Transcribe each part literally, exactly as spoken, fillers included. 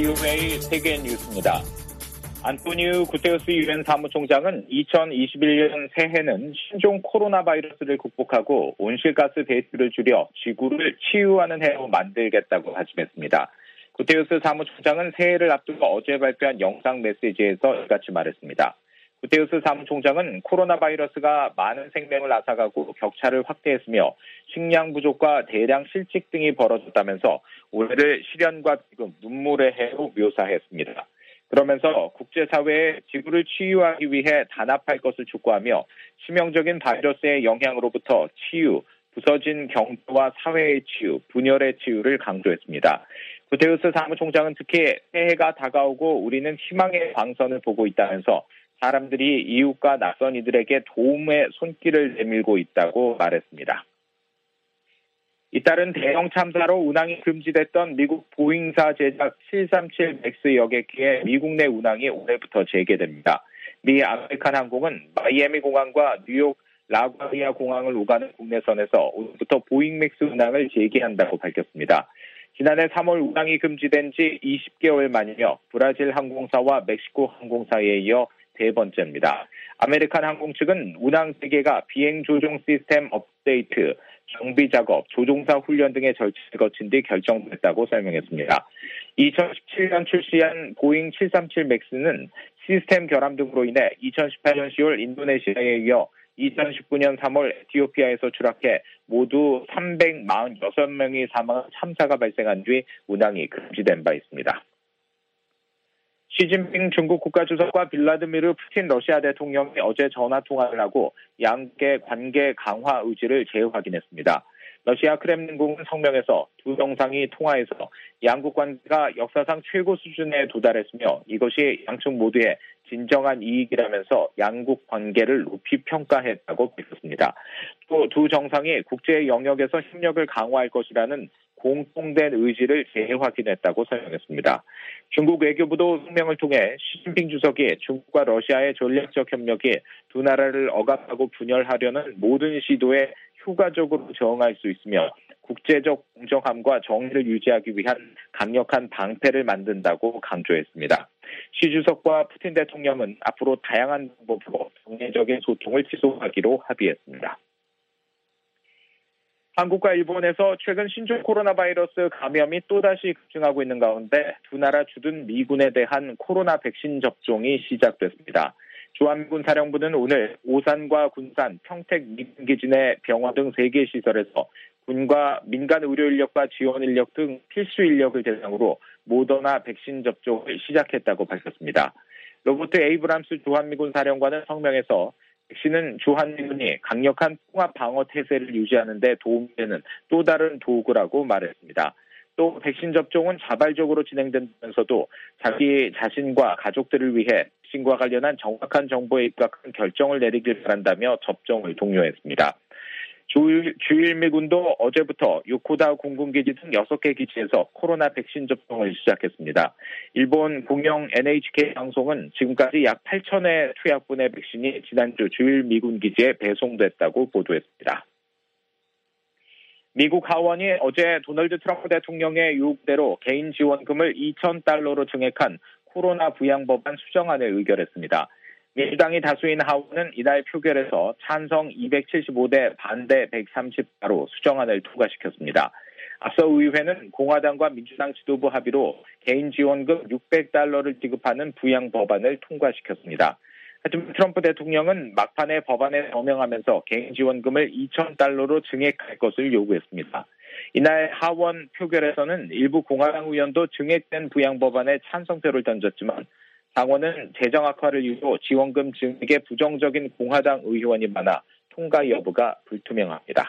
브이오에이 세계 뉴스입니다. 안토니우 구테우스 유엔 사무총장은 이천이십일 년 새해는 신종 코로나 바이러스를 극복하고 온실가스 배출을 줄여 지구를 치유하는 해로 만들겠다고 다짐했습니다. 구테우스 사무총장은 새해를 앞두고 어제 발표한 영상 메시지에서 이같이 말했습니다. 구테우스 사무총장은 코로나 바이러스가 많은 생명을 앗아가고 격차를 확대했으며 식량 부족과 대량 실직 등이 벌어졌다면서 올해를 시련과 비금, 눈물의 해로 묘사했습니다. 그러면서 국제사회에 지구를 치유하기 위해 단합할 것을 촉구하며 치명적인 바이러스의 영향으로부터 치유, 부서진 경제와 사회의 치유, 분열의 치유를 강조했습니다. 구테우스 사무총장은 특히 새해가 다가오고 우리는 희망의 광선을 보고 있다면서 사람들이 이웃과 낯선 이들에게 도움의 손길을 내밀고 있다고 말했습니다. 이따른 대형 참사로 운항이 금지됐던 미국 보잉사 제작 칠삼칠 맥스 여객기의 미국 내 운항이 올해부터 재개됩니다. 미 아메리칸 항공은 마이애미 공항과 뉴욕 라과디아 공항을 오가는 국내선에서 오늘부터 보잉 맥스 운항을 재개한다고 밝혔습니다. 지난해 삼월 운항이 금지된 지 이십 개월 만이며 브라질 항공사와 멕시코 항공사에 이어 세 번째입니다. 아메리칸 항공 측은 운항 재개가 비행 조종 시스템 업데이트, 정비 작업, 조종사 훈련 등의 절차를 거친 뒤 결정됐다고 설명했습니다. 이천십칠 년 출시한 보잉 칠삼칠 맥스는 시스템 결함 등으로 인해 이천십팔 년 시월 인도네시아에 이어 이천십구 년 삼월 에티오피아에서 추락해 모두 삼백사십육 명이 사망한 참사가 발생한 뒤 운항이 금지된 바 있습니다. 시진핑 중국 국가주석과 빌라드미르 푸틴 러시아 대통령이 어제 전화통화를 하고 양국의 관계 강화 의지를 재확인했습니다. 러시아 크렘린궁은 성명에서 두 정상이 통화해서 양국 관계가 역사상 최고 수준에 도달했으며 이것이 양측 모두의 진정한 이익이라면서 양국 관계를 높이 평가했다고 밝혔습니다. 또 두 정상이 국제 영역에서 협력을 강화할 것이라는 공통된 의지를 재확인했다고 설명했습니다. 중국 외교부도 성명을 통해 시진핑 주석이 중국과 러시아의 전략적 협력이 두 나라를 억압하고 분열하려는 모든 시도에 효과적으로 저항할 수 있으며 국제적 공정함과 정의를 유지하기 위한 강력한 방패를 만든다고 강조했습니다. 시 주석과 푸틴 대통령은 앞으로 다양한 방법으로 정례적인 소통을 지속하기로 합의했습니다. 한국과 일본에서 최근 신종 코로나 바이러스 감염이 또다시 급증하고 있는 가운데 두 나라 주둔 미군에 대한 코로나 백신 접종이 시작됐습니다. 주한미군 사령부는 오늘 오산과 군산, 평택 미군 기지 내 병원 등 세 개 시설에서 군과 민간 의료 인력과 지원 인력 등 필수 인력을 대상으로 모더나 백신 접종을 시작했다고 밝혔습니다. 로버트 에이브람스 주한미군 사령관은 성명에서 백신은 주한미군이 강력한 통합 방어 태세를 유지하는 데 도움이 되는 또 다른 도구라고 말했습니다. 또 백신 접종은 자발적으로 진행되면서도 자기 자신과 가족들을 위해 백신과 관련한 정확한 정보에 입각한 결정을 내리길 바란다며 접종을 독려했습니다. 주일, 주일미군도 어제부터 요코다 공군기지 등 여섯 개 기지에서 코로나 백신 접종을 시작했습니다. 일본 공영 엔에이치케이 방송은 지금까지 약 팔천의 투약분의 백신이 지난주 주일미군 기지에 배송됐다고 보도했습니다. 미국 하원이 어제 도널드 트럼프 대통령의 요구대로 개인 지원금을 이천 달러로 증액한 코로나 부양 법안 수정안을 의결했습니다. 민주당이 다수인 하원은 이날 표결에서 찬성 이백칠십오 대 반대 백삼십사로 수정안을 통과시켰습니다. 앞서 의회는 공화당과 민주당 지도부 합의로 개인 지원금 육백 달러를 지급하는 부양 법안을 통과시켰습니다. 하지만 트럼프 대통령은 막판에 법안에 서명하면서 개인 지원금을 이천 달러로 증액할 것을 요구했습니다. 이날 하원 표결에서는 일부 공화당 의원도 증액된 부양 법안에 찬성표를 던졌지만 상원은 재정 악화를 이유로 지원금 증액에 부정적인 공화당 의원이 많아 통과 여부가 불투명합니다.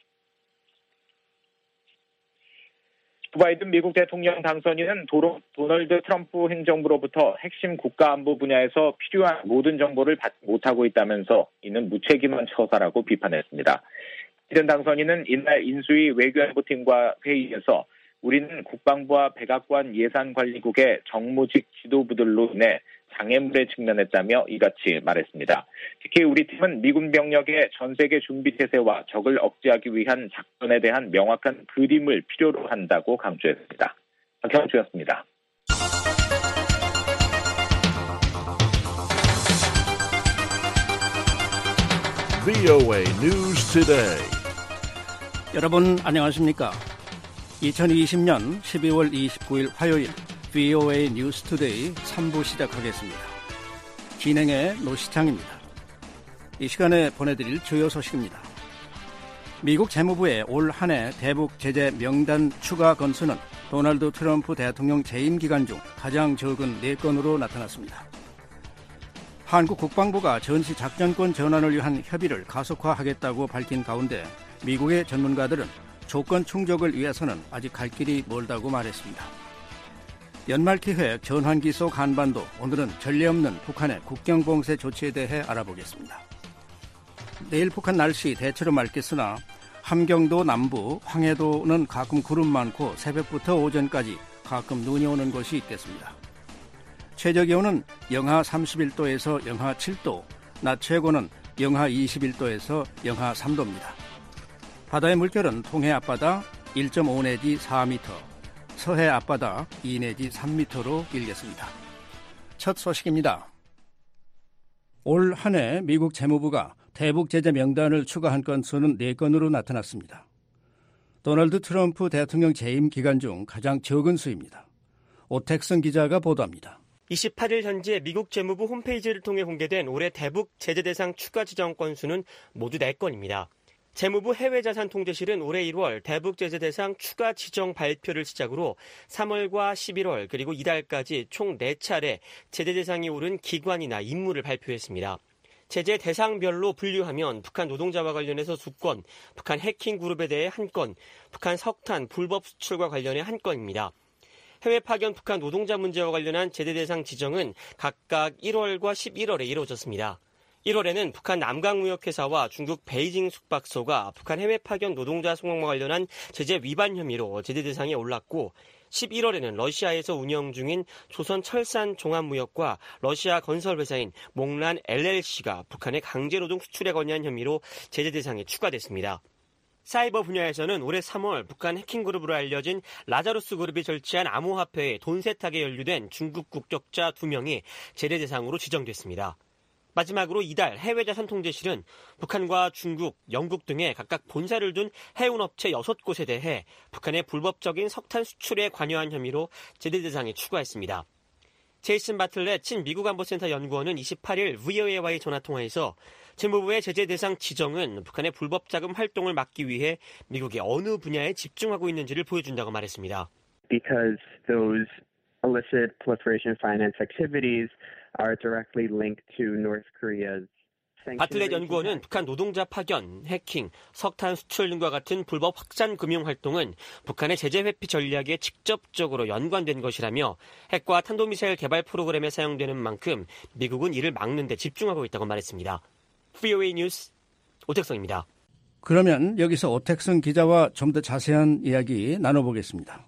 조 바이든 미국 대통령 당선인은 도로, 도널드 트럼프 행정부로부터 핵심 국가안보 분야에서 필요한 모든 정보를 받지 못하고 있다면서 이는 무책임한 처사라고 비판했습니다. 바이든 당선인은 이날 인수위 외교안보팀과 회의에서 우리는 국방부와 백악관 예산관리국의 정무직 지도부들로 인해 장애물에 직면했다며 이같이 말했습니다. 특히 우리 팀은 미군 병력의 전세계 준비 태세와 적을 억제하기 위한 작전에 대한 명확한 그림을 필요로 한다고 강조했습니다. 박형주였습니다. 브이오에이 News Today. 여러분 안녕하십니까? 이천이십년 십이월 이십구일 화요일 브이오에이 뉴스 투데이 삼 부 시작하겠습니다. 진행의 노시창입니다. 이 시간에 보내드릴 주요 소식입니다. 미국 재무부의 올 한 해 대북 제재 명단 추가 건수는 도널드 트럼프 대통령 재임 기간 중 가장 적은 네 건으로 나타났습니다. 한국 국방부가 전시 작전권 전환을 위한 협의를 가속화하겠다고 밝힌 가운데 미국의 전문가들은 조건 충족을 위해서는 아직 갈 길이 멀다고 말했습니다. 연말기획 전환기 속 한반도, 오늘은 전례 없는 북한의 국경봉쇄 조치에 대해 알아보겠습니다. 내일 북한 날씨 대체로 맑겠으나 함경도 남부, 황해도는 가끔 구름 많고 새벽부터 오전까지 가끔 눈이 오는 곳이 있겠습니다. 최저기온은 영하 삼십일 도에서 영하 칠 도, 낮 최고는 영하 이십일 도에서 영하 삼 도입니다. 바다의 물결은 동해 앞바다 일 점 오 내지 사 미터, 서해 앞바다 이 내지 삼 미터로 일겠습니다. 첫 소식입니다. 올 한 해 미국 재무부가 대북 제재 명단을 추가한 건수는 네 건으로 나타났습니다. 도널드 트럼프 대통령 재임 기간 중 가장 적은 수입니다. 오택슨 기자가 보도합니다. 이십팔일 현재 미국 재무부 홈페이지를 통해 공개된 올해 대북 제재 대상 추가 지정 건수는 모두 네 건입니다. 재무부 해외자산통제실은 올해 일월 대북 제재 대상 추가 지정 발표를 시작으로 삼월과 십일월 그리고 이달까지 총 네 차례 제재 대상이 오른 기관이나 인물을 발표했습니다. 제재 대상별로 분류하면 북한 노동자와 관련해서 두 건, 북한 해킹 그룹에 대해 한 건, 북한 석탄 불법 수출과 관련해 한 건입니다. 해외 파견 북한 노동자 문제와 관련한 제재 대상 지정은 각각 일월과 십일월에 이루어졌습니다. 일월에는 북한 남강무역회사와 중국 베이징 숙박소가 북한 해외 파견 노동자 송환과 관련한 제재 위반 혐의로 제재 대상에 올랐고, 십일월에는 러시아에서 운영 중인 조선철산종합무역과 러시아 건설회사인 몽란 엘엘씨가 북한의 강제노동 수출에 관여한 혐의로 제재 대상에 추가됐습니다. 사이버 분야에서는 올해 삼월 북한 해킹그룹으로 알려진 라자루스 그룹이 설치한 암호화폐에 돈 세탁에 연루된 중국 국적자 두 명이 제재 대상으로 지정됐습니다. 마지막으로 이달 해외자산통제실은 북한과 중국, 영국 등에 각각 본사를 둔 해운업체 여섯 곳에 대해 북한의 불법적인 석탄 수출에 관여한 혐의로 제재 대상에 추가했습니다. 제이슨 바틀렛 친미국안보센터 연구원은 이십팔일 브이오에이와의 전화통화에서 재무부의 제재 대상 지정은 북한의 불법 자금 활동을 막기 위해 미국이 어느 분야에 집중하고 있는지를 보여준다고 말했습니다. Because those illicit proliferation finance activities are directly linked to North Korea's 바틀렛 연구원은 북한 노동자 파견, 해킹, 석탄 수출 등과 같은 불법 확산 금융 활동은 북한의 제재 회피 전략에 직접적으로 연관된 것이라며 핵과 탄도미사일 개발 프로그램에 사용되는 만큼 미국은 이를 막는 데 집중하고 있다고 말했습니다. 브이오에이 뉴스 오택성입니다. 그러면 여기서 오택성 기자와 좀 더 자세한 이야기 나눠보겠습니다.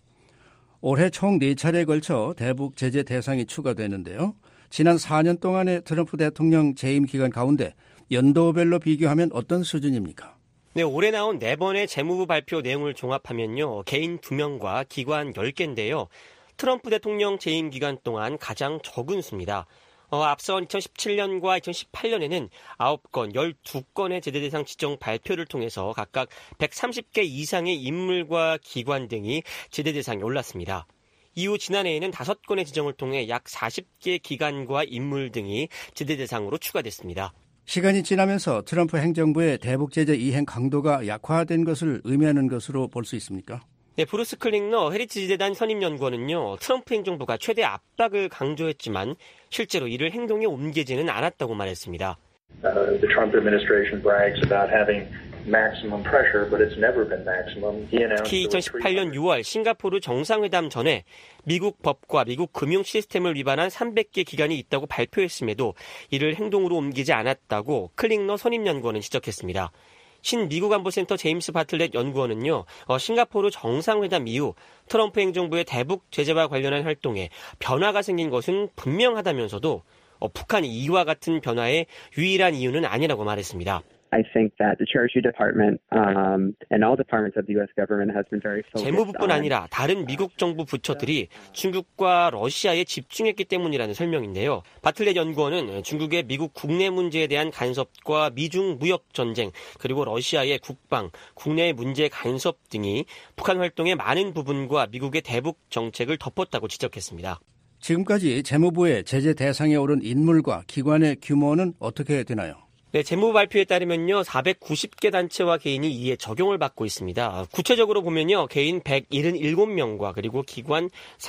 올해 총 네 차례에 걸쳐 대북 제재 대상이 추가되는데요. 지난 사 년 동안의 트럼프 대통령 재임 기간 가운데 연도별로 비교하면 어떤 수준입니까? 네, 올해 나온 네 번의 재무부 발표 내용을 종합하면요. 개인 두 명과 기관 열 개인데요. 트럼프 대통령 재임 기간 동안 가장 적은 수입니다. 어, 앞선 이천십칠년과 이천십팔년에는 아홉 건, 열두 건의 제재 대상 지정 발표를 통해서 각각 백삼십 개 이상의 인물과 기관 등이 제재 대상에 올랐습니다. 이후 지난해에는 다섯 건의 지정을 통해 약 사십 개 기관과 인물 등이 제재 대상으로 추가됐습니다. 시간이 지나면서 트럼프 행정부의 대북 제재 이행 강도가 약화된 것을 의미하는 것으로 볼 수 있습니까? 네, 브루스 클링너 헤리티지재단 선임연구원은요, 트럼프 행정부가 최대 압박을 강조했지만 실제로 이를 행동에 옮기지는 않았다고 말했습니다. Uh, the Trump administration brags about having maximum pressure, but it's never been maximum. 특히 이천십팔년 유월 싱가포르 정상회담 전에 미국 법과 미국 금융 시스템을 위반한 삼백 개 기관이 있다고 발표했음에도 이를 행동으로 옮기지 않았다고 클링너 선임연구원은 지적했습니다. 신미국안보센터 제임스 바틀렛 연구원은요, 어, 싱가포르 정상회담 이후 트럼프 행정부의 대북 제재와 관련한 활동에 변화가 생긴 것은 분명하다면서도 어, 북한이 이와 같은 변화의 유일한 이유는 아니라고 말했습니다. I think that the Treasury Department um, and all departments of the U S government has been very focused 재무부뿐 on 아니라 다른 미국 정부 부처들이 중국과 러시아에 집중했기 때문이라는 설명인데요. 바틀렛 연구원은 중국의 미국 국내 문제에 대한 간섭과 미중 무역 전쟁, 그리고 러시아의 국방, 국내 문제 간섭 등이 북한 활동의 많은 부분과 미국의 대북 정책을 덮었다고 지적했습니다. 지금까지 재무부의 제재 대상에 오른 인물과 기관의 규모는 어떻게 되나요? 네, 재무부 발표에 따르면요, 사백구십 개 단체와 개인이 이에 적용을 받고 있습니다. 구체적으로 보면요, 개인 백칠십칠 명과 그리고 기관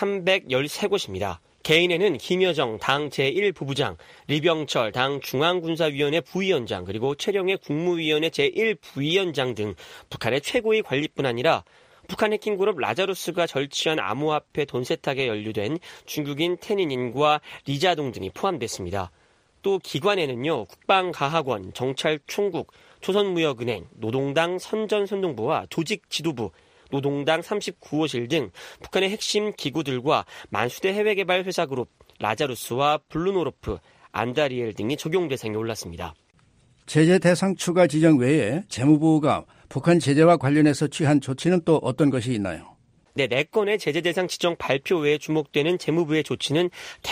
삼백십삼 곳입니다. 개인에는 김여정 당 제일 부부장, 리병철 당 중앙군사위원회 부위원장, 그리고 최령해 국무위원회 제일 부위원장 등 북한의 최고위 관리뿐 아니라 북한 해킹그룹 라자루스가 절취한 암호화폐 돈 세탁에 연루된 중국인 태닌인과 리자동 등이 포함됐습니다. 또 기관에는요, 국방가학원, 정찰총국, 조선무역은행, 노동당 선전선동부와 조직지도부, 노동당 삼십구 호실 등 북한의 핵심 기구들과 만수대 해외개발 회사 그룹, 라자루스와 블루노르프, 안다리엘 등이 적용 대상에 올랐습니다. 제재 대상 추가 지정 외에 재무부가 북한 제재와 관련해서 취한 조치는 또 어떤 것이 있나요? 네, 네 건의 제재 대상 지정 발표 외에 주목되는 재무부의 조치는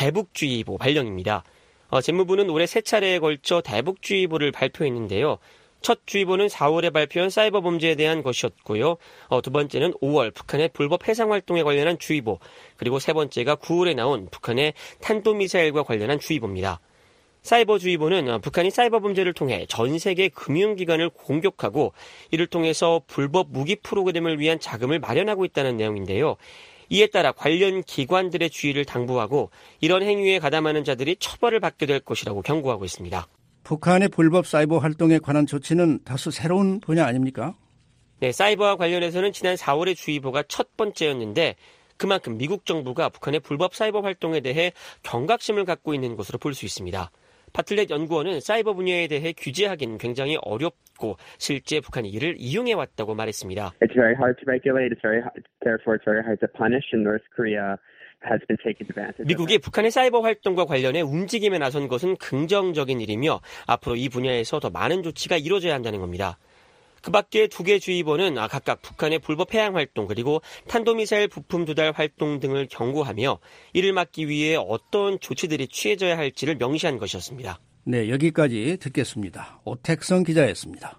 대북주의보 발령입니다. 어, 재무부는 올해 세 차례에 걸쳐 대북주의보를 발표했는데요. 첫 주의보는 사월에 발표한 사이버 범죄에 대한 것이었고요. 어, 두 번째는 오월 북한의 불법 해상활동에 관련한 주의보, 그리고 세 번째가 구월에 나온 북한의 탄도미사일과 관련한 주의보입니다. 사이버 주의보는 북한이 사이버 범죄를 통해 전 세계 금융기관을 공격하고 이를 통해서 불법 무기 프로그램을 위한 자금을 마련하고 있다는 내용인데요. 이에 따라 관련 기관들의 주의를 당부하고 이런 행위에 가담하는 자들이 처벌을 받게 될 것이라고 경고하고 있습니다. 북한의 불법 사이버 활동에 관한 조치는 다소 새로운 분야 아닙니까? 네, 사이버와 관련해서는 지난 사월의 주의보가 첫 번째였는데 그만큼 미국 정부가 북한의 불법 사이버 활동에 대해 경각심을 갖고 있는 것으로 볼 수 있습니다. 바틀렛 연구원은 사이버 분야에 대해 규제하기는 굉장히 어렵고 실제 북한이 이를 이용해왔다고 말했습니다. It's very hard to regulate. It's very hard, therefore it's very hard to punish. And North Korea has been taking advantage. 미국이 북한의 사이버 활동과 관련해 움직임에 나선 것은 긍정적인 일이며 앞으로 이 분야에서 더 많은 조치가 이루어져야 한다는 겁니다. 그 밖에 두 개 주의보는 각각 북한의 불법 해양 활동 그리고 탄도미사일 부품 조달 활동 등을 경고하며 이를 막기 위해 어떤 조치들이 취해져야 할지를 명시한 것이었습니다. 네, 여기까지 듣겠습니다. 오택성 기자였습니다.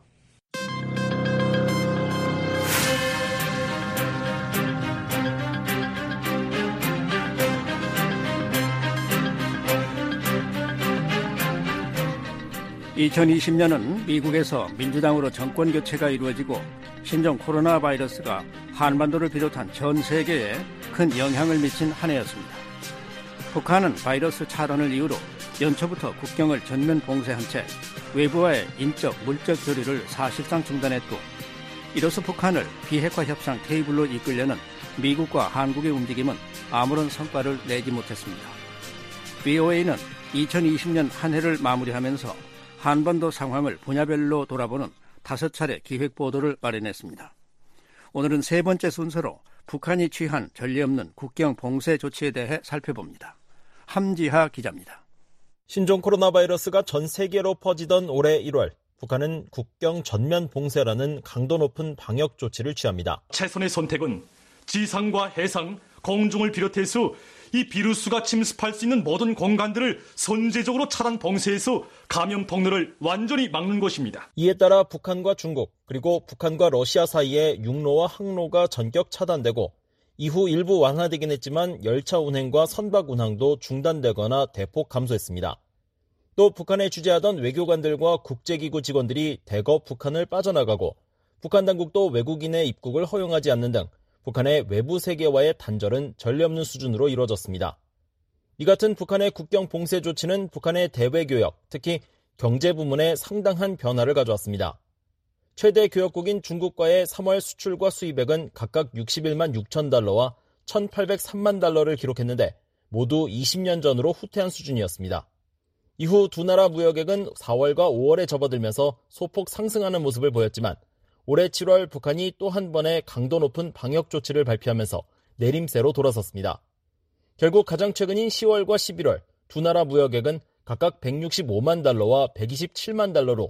이천이십 년은 미국에서 민주당으로 정권 교체가 이루어지고 신종 코로나 바이러스가 한반도를 비롯한 전 세계에 큰 영향을 미친 한 해였습니다. 북한은 바이러스 차단을 이유로 연초부터 국경을 전면 봉쇄한 채 외부와의 인적, 물적 교류를 사실상 중단했고 이로써 북한을 비핵화 협상 테이블로 이끌려는 미국과 한국의 움직임은 아무런 성과를 내지 못했습니다. 브이오에이는 이천이십 년 한 해를 마무리하면서 한반도 상황을 분야별로 돌아보는 다섯 차례 기획보도를 마련했습니다. 오늘은 세 번째 순서로 북한이 취한 전례 없는 국경 봉쇄 조치에 대해 살펴봅니다. 함지하 기자입니다. 신종 코로나 바이러스가 전 세계로 퍼지던 올해 일월, 북한은 국경 전면 봉쇄라는 강도 높은 방역 조치를 취합니다. 최선의 선택은 지상과 해상, 공중을 비롯해서 이 비루스가 침습할 수 있는 모든 공간들을 선제적으로 차단 봉쇄해서 감염 통로를 완전히 막는 것입니다. 이에 따라 북한과 중국 그리고 북한과 러시아 사이에 육로와 항로가 전격 차단되고 이후 일부 완화되긴 했지만 열차 운행과 선박 운항도 중단되거나 대폭 감소했습니다. 또 북한에 주재하던 외교관들과 국제기구 직원들이 대거 북한을 빠져나가고 북한 당국도 외국인의 입국을 허용하지 않는 등 북한의 외부 세계와의 단절은 전례 없는 수준으로 이루어졌습니다. 이 같은 북한의 국경 봉쇄 조치는 북한의 대외교역, 특히 경제 부문에 상당한 변화를 가져왔습니다. 최대 교역국인 중국과의 삼월 수출과 수입액은 각각 육십일만 육천 달러와 천팔백삼만 달러를 기록했는데 모두 이십 년 전으로 후퇴한 수준이었습니다. 이후 두 나라 무역액은 사월과 오월에 접어들면서 소폭 상승하는 모습을 보였지만 올해 칠월 북한이 또 한 번의 강도 높은 방역 조치를 발표하면서 내림세로 돌아섰습니다. 결국 가장 최근인 시월과 십일월 두 나라 무역액은 각각 백육십오만 달러와 백이십칠만 달러로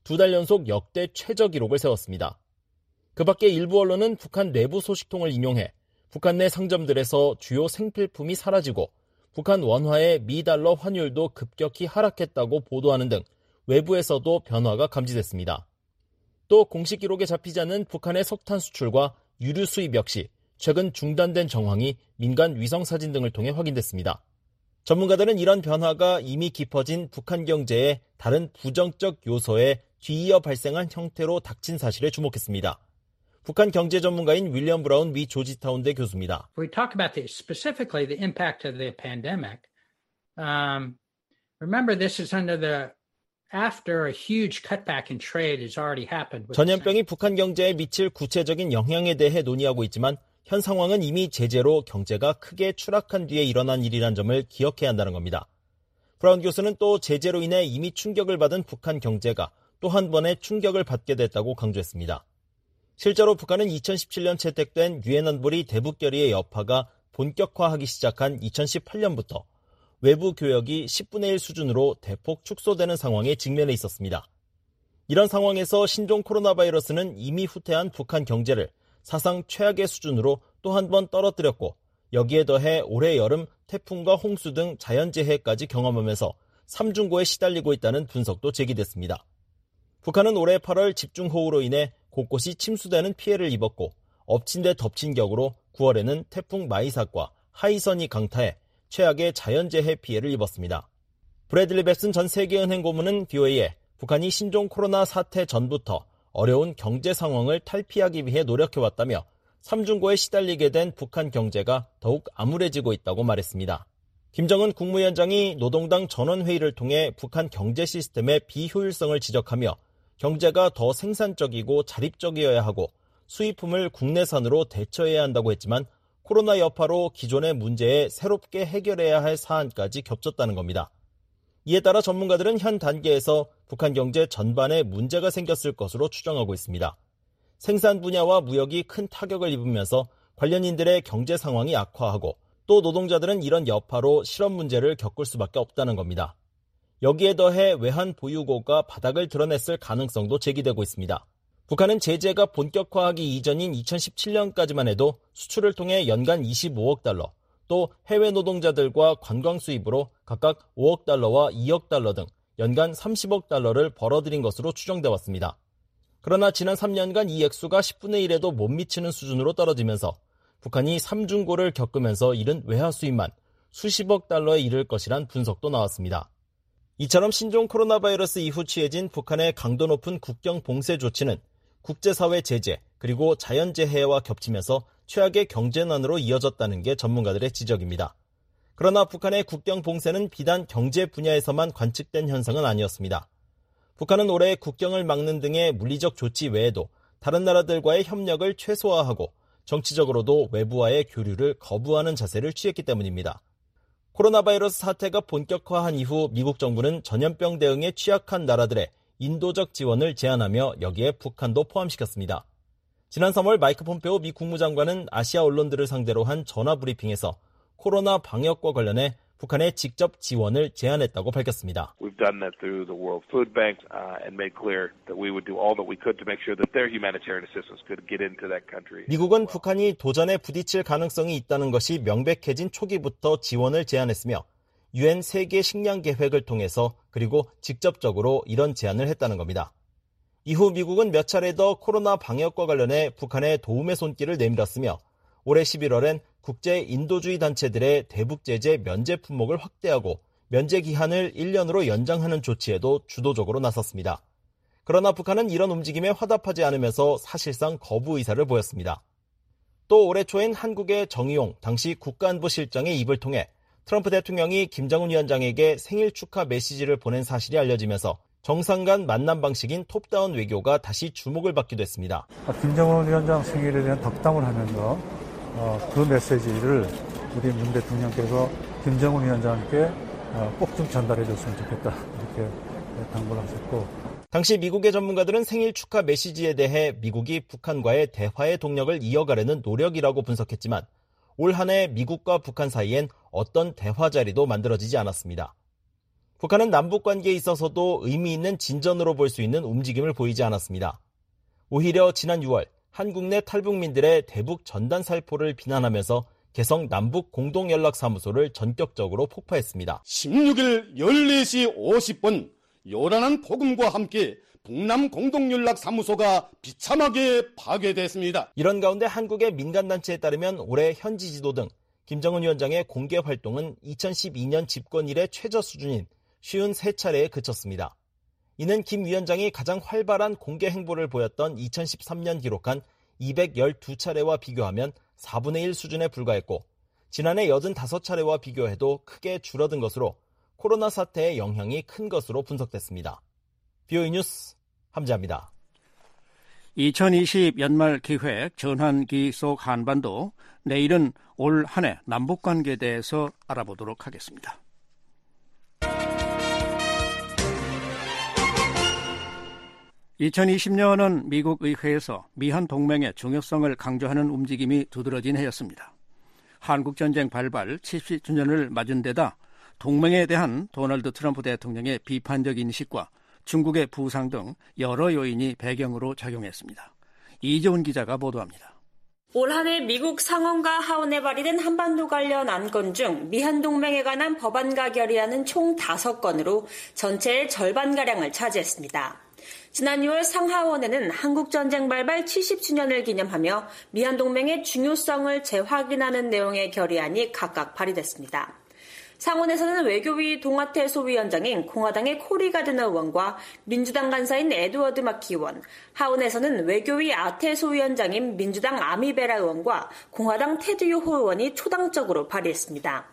두 달 연속 역대 최저 기록을 세웠습니다. 그 밖에 일부 언론은 북한 내부 소식통을 인용해 북한 내 상점들에서 주요 생필품이 사라지고 북한 원화의 미 달러 환율도 급격히 하락했다고 보도하는 등 외부에서도 변화가 감지됐습니다. 또 공식 기록에 잡히지 않는 북한의 석탄 수출과 유류 수입 역시 최근 중단된 정황이 민간 위성사진 등을 통해 확인됐습니다. 전문가들은 이런 변화가 이미 깊어진 북한 경제의 다른 부정적 요소에 뒤이어 발생한 형태로 닥친 사실에 주목했습니다. 북한 경제 전문가인 윌리엄 브라운 미 조지타운대 교수입니다. We talk about the, specifically the impact of the pandemic. Um, remember, this is under the after a huge cutback in trade has already happened. 전염병이 북한 경제에 미칠 구체적인 영향에 대해 논의하고 있지만 현 상황은 이미 제재로 경제가 크게 추락한 뒤에 일어난 일이란 점을 기억해야 한다는 겁니다. 브라운 교수는 또 제재로 인해 이미 충격을 받은 북한 경제가 또 한 번의 충격을 받게 됐다고 강조했습니다. 실제로 북한은 이천십칠 년 채택된 유엔 안보리 대북 결의의 여파가 본격화하기 시작한 이천십팔 년부터 외부 교역이 십분의 일 수준으로 대폭 축소되는 상황에 직면해 있었습니다. 이런 상황에서 신종 코로나 바이러스는 이미 후퇴한 북한 경제를 사상 최악의 수준으로 또 한 번 떨어뜨렸고 여기에 더해 올해 여름 태풍과 홍수 등 자연재해까지 경험하면서 삼중고에 시달리고 있다는 분석도 제기됐습니다. 북한은 올해 팔월 집중호우로 인해 곳곳이 침수되는 피해를 입었고 엎친 데 덮친 격으로 구월에는 태풍 마이삭과 하이선이 강타해 최악의 자연재해 피해를 입었습니다. 브래들리 벱슨 전 세계은행 고문은 브이오에이에 북한이 신종 코로나 사태 전부터 어려운 경제 상황을 탈피하기 위해 노력해왔다며 삼중고에 시달리게 된 북한 경제가 더욱 암울해지고 있다고 말했습니다. 김정은 국무위원장이 노동당 전원회의를 통해 북한 경제 시스템의 비효율성을 지적하며 경제가 더 생산적이고 자립적이어야 하고 수입품을 국내산으로 대처해야 한다고 했지만 코로나 여파로 기존의 문제에 새롭게 해결해야 할 사안까지 겹쳤다는 겁니다. 이에 따라 전문가들은 현 단계에서 북한 경제 전반에 문제가 생겼을 것으로 추정하고 있습니다. 생산 분야와 무역이 큰 타격을 입으면서 관련인들의 경제 상황이 악화하고 또 노동자들은 이런 여파로 실업 문제를 겪을 수밖에 없다는 겁니다. 여기에 더해 외환 보유고가 바닥을 드러냈을 가능성도 제기되고 있습니다. 북한은 제재가 본격화하기 이전인 이천십칠 년까지만 해도 수출을 통해 연간 이십오억 달러, 또 해외 노동자들과 관광 수입으로 각각 오억 달러와 이억 달러 등 연간 삼십억 달러를 벌어들인 것으로 추정돼 왔습니다. 그러나 지난 삼 년간 이 액수가 십분의 일에도 못 미치는 수준으로 떨어지면서 북한이 삼중고를 겪으면서 잃은 외화 수입만 수십억 달러에 이를 것이란 분석도 나왔습니다. 이처럼 신종 코로나 바이러스 이후 취해진 북한의 강도 높은 국경 봉쇄 조치는 국제사회 제재 그리고 자연재해와 겹치면서 최악의 경제난으로 이어졌다는 게 전문가들의 지적입니다. 그러나 북한의 국경 봉쇄는 비단 경제 분야에서만 관측된 현상은 아니었습니다. 북한은 올해 국경을 막는 등의 물리적 조치 외에도 다른 나라들과의 협력을 최소화하고 정치적으로도 외부와의 교류를 거부하는 자세를 취했기 때문입니다. 코로나 바이러스 사태가 본격화한 이후 미국 정부는 전염병 대응에 취약한 나라들의 인도적 지원을 제안하며 여기에 북한도 포함시켰습니다. 지난 삼월 마이크 폼페오 미 국무장관은 아시아 언론들을 상대로 한 전화 브리핑에서 코로나 방역과 관련해 북한에 직접 지원을 제안했다고 밝혔습니다. We've done that through the World Food Bank uh, and made clear that we would do all that we could to make sure that their humanitarian assistance could get into that country. 미국은 북한이 도전에 부딪힐 가능성이 있다는 것이 명백해진 초기부터 지원을 제안했으며 유엔 세계 식량 계획을 통해서 그리고 직접적으로 이런 제안을 했다는 겁니다. 이후 미국은 몇 차례 더 코로나 방역과 관련해 북한에 도움의 손길을 내밀었으며 올해 십일월엔 국제 인도주의 단체들의 대북 제재 면제 품목을 확대하고 면제 기한을 일 년으로 연장하는 조치에도 주도적으로 나섰습니다. 그러나 북한은 이런 움직임에 화답하지 않으면서 사실상 거부 의사를 보였습니다. 또 올해 초엔 한국의 정의용 당시 국가안보실장의 입을 통해 트럼프 대통령이 김정은 위원장에게 생일 축하 메시지를 보낸 사실이 알려지면서 정상 간 만남 방식인 톱다운 외교가 다시 주목을 받기도 했습니다. 김정은 위원장 생일에 대한 덕담을 하면서 어, 그 메시지를 우리 문 대통령께서 김정은 위원장께 어, 꼭 좀 전달해 줬으면 좋겠다 이렇게 당부를 하셨고 당시 미국의 전문가들은 생일 축하 메시지에 대해 미국이 북한과의 대화의 동력을 이어가려는 노력이라고 분석했지만 올 한 해 미국과 북한 사이엔 어떤 대화 자리도 만들어지지 않았습니다. 북한은 남북관계에 있어서도 의미 있는 진전으로 볼 수 있는 움직임을 보이지 않았습니다. 오히려 지난 유월 한국 내 탈북민들의 대북 전단 살포를 비난하면서 개성 남북 공동연락사무소를 전격적으로 폭파했습니다. 십육일 열네 시 오십 분 요란한 폭음과 함께 북남 공동연락사무소가 비참하게 파괴됐습니다. 이런 가운데 한국의 민간단체에 따르면 올해 현지 지도 등 김정은 위원장의 공개 활동은 이천십이 년 집권 이래 최저 수준인 쉰세 차례에 그쳤습니다. 이는 김 위원장이 가장 활발한 공개 행보를 보였던 이천십삼 년 기록한 이백십이 차례와 비교하면 사분의 일 수준에 불과했고 지난해 팔십오 차례와 비교해도 크게 줄어든 것으로 코로나 사태의 영향이 큰 것으로 분석됐습니다. 비오이 뉴스 함지아입니다. 이천이십 연말 기획 전환기 속 한반도, 내일은 올 한 해 남북관계에 대해서 알아보도록 하겠습니다. 이천이십 년은 미국 의회에서 미한 동맹의 중요성을 강조하는 움직임이 두드러진 해였습니다. 한국전쟁 발발 칠십 주년을 맞은 데다 동맹에 대한 도널드 트럼프 대통령의 비판적 인식과 중국의 부상 등 여러 요인이 배경으로 작용했습니다. 이재훈 기자가 보도합니다. 올 한 해 미국 상원과 하원에 발의된 한반도 관련 안건 중 미한 동맹에 관한 법안과 결의안은 총 다섯 건으로 전체의 절반가량을 차지했습니다. 지난 유월 상하원에는 한국전쟁 발발 칠십 주년을 기념하며 미한 동맹의 중요성을 재확인하는 내용의 결의안이 각각 발의됐습니다. 상원에서는 외교위 동아태 소위원장인 공화당의 코리 가드너 의원과 민주당 간사인 에드워드 마키 의원, 하원에서는 외교위 아태 소위원장인 민주당 아미베라 의원과 공화당 테드 요호 의원이 초당적으로 발의했습니다.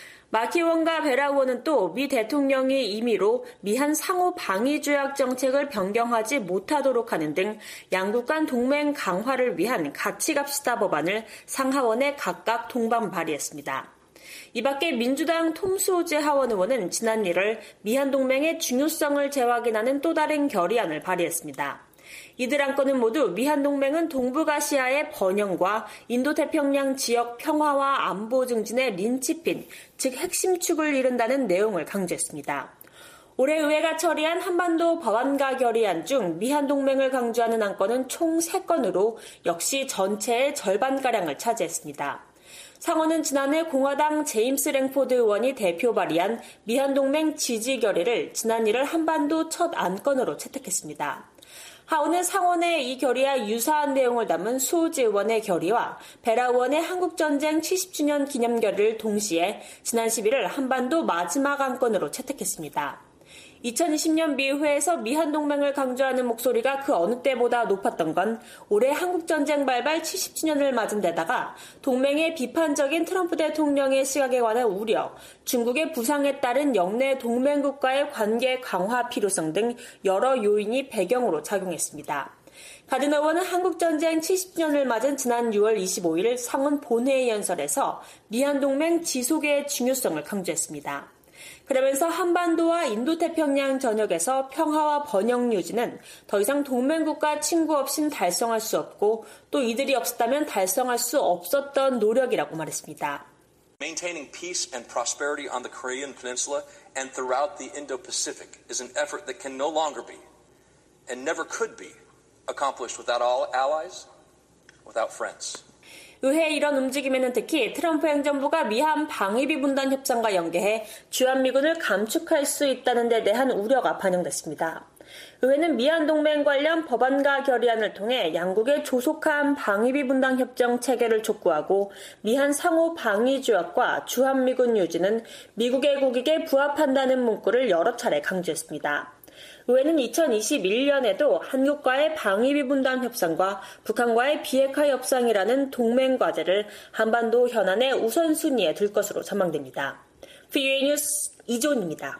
마키 의원과 베라 의원은 또 미 대통령이 임의로 미한 상호 방위 조약 정책을 변경하지 못하도록 하는 등 양국 간 동맹 강화를 위한 같이 갑시다 법안을 상하원에 각각 동반 발의했습니다. 이 밖에 민주당 톰 수오즈 하원 의원은 지난 일월 미한 동맹의 중요성을 재확인하는 또 다른 결의안을 발의했습니다. 이들 안건은 모두 미한 동맹은 동북아시아의 번영과 인도태평양 지역 평화와 안보 증진의 린치핀, 즉 핵심 축을 이룬다는 내용을 강조했습니다. 올해 의회가 처리한 한반도 법안과 결의안 중 미한 동맹을 강조하는 안건은 총 세 건으로 역시 전체의 절반가량을 차지했습니다. 상원은 지난해 공화당 제임스 랭포드 의원이 대표 발의한 미한동맹 지지 결의를 지난 일월 한반도 첫 안건으로 채택했습니다. 하원은 상원의 이 결의와 유사한 내용을 담은 수오즈 의원의 결의와 베라 의원의 한국전쟁 칠십 주년 기념 결의를 동시에 지난 십일월 한반도 마지막 안건으로 채택했습니다. 이천이십 년 미의회에서 미한동맹을 강조하는 목소리가 그 어느 때보다 높았던 건 올해 한국전쟁 발발 칠십 주년을 맞은 데다가 동맹의 비판적인 트럼프 대통령의 시각에 관한 우려, 중국의 부상에 따른 영내 동맹국과의 관계 강화 필요성 등 여러 요인이 배경으로 작용했습니다. 가드너 의원은 한국전쟁 칠십 주년을 맞은 지난 유월 이십오일 상원 본회의 연설에서 미한동맹 지속의 중요성을 강조했습니다. 그러면서 한반도와 인도태평양 전역에서 평화와 번영 유지는 더 이상 동맹국가 친구 없인 달성할 수 없고 또 이들이 없었다면 달성할 수 없었던 노력이라고 말했습니다. Maintaining peace and prosperity on the Korean Peninsula and throughout the Indo-Pacific is an effort that can no longer be and never could be accomplished without all allies, without friends. 의회 이런 움직임에는 특히 트럼프 행정부가 미한 방위비 분담 협상과 연계해 주한미군을 감축할 수 있다는 데 대한 우려가 반영됐습니다. 의회는 미한 동맹 관련 법안과 결의안을 통해 양국의 조속한 방위비 분담 협정 체계를 촉구하고 미한 상호 방위 조약과 주한미군 유지는 미국의 국익에 부합한다는 문구를 여러 차례 강조했습니다. 의회는 이천이십일 년에도 한국과의 방위비 분담 협상과 북한과의 비핵화 협상이라는 동맹 과제를 한반도 현안의 우선순위에 둘 것으로 전망됩니다. 비오이 뉴스 이존입니다.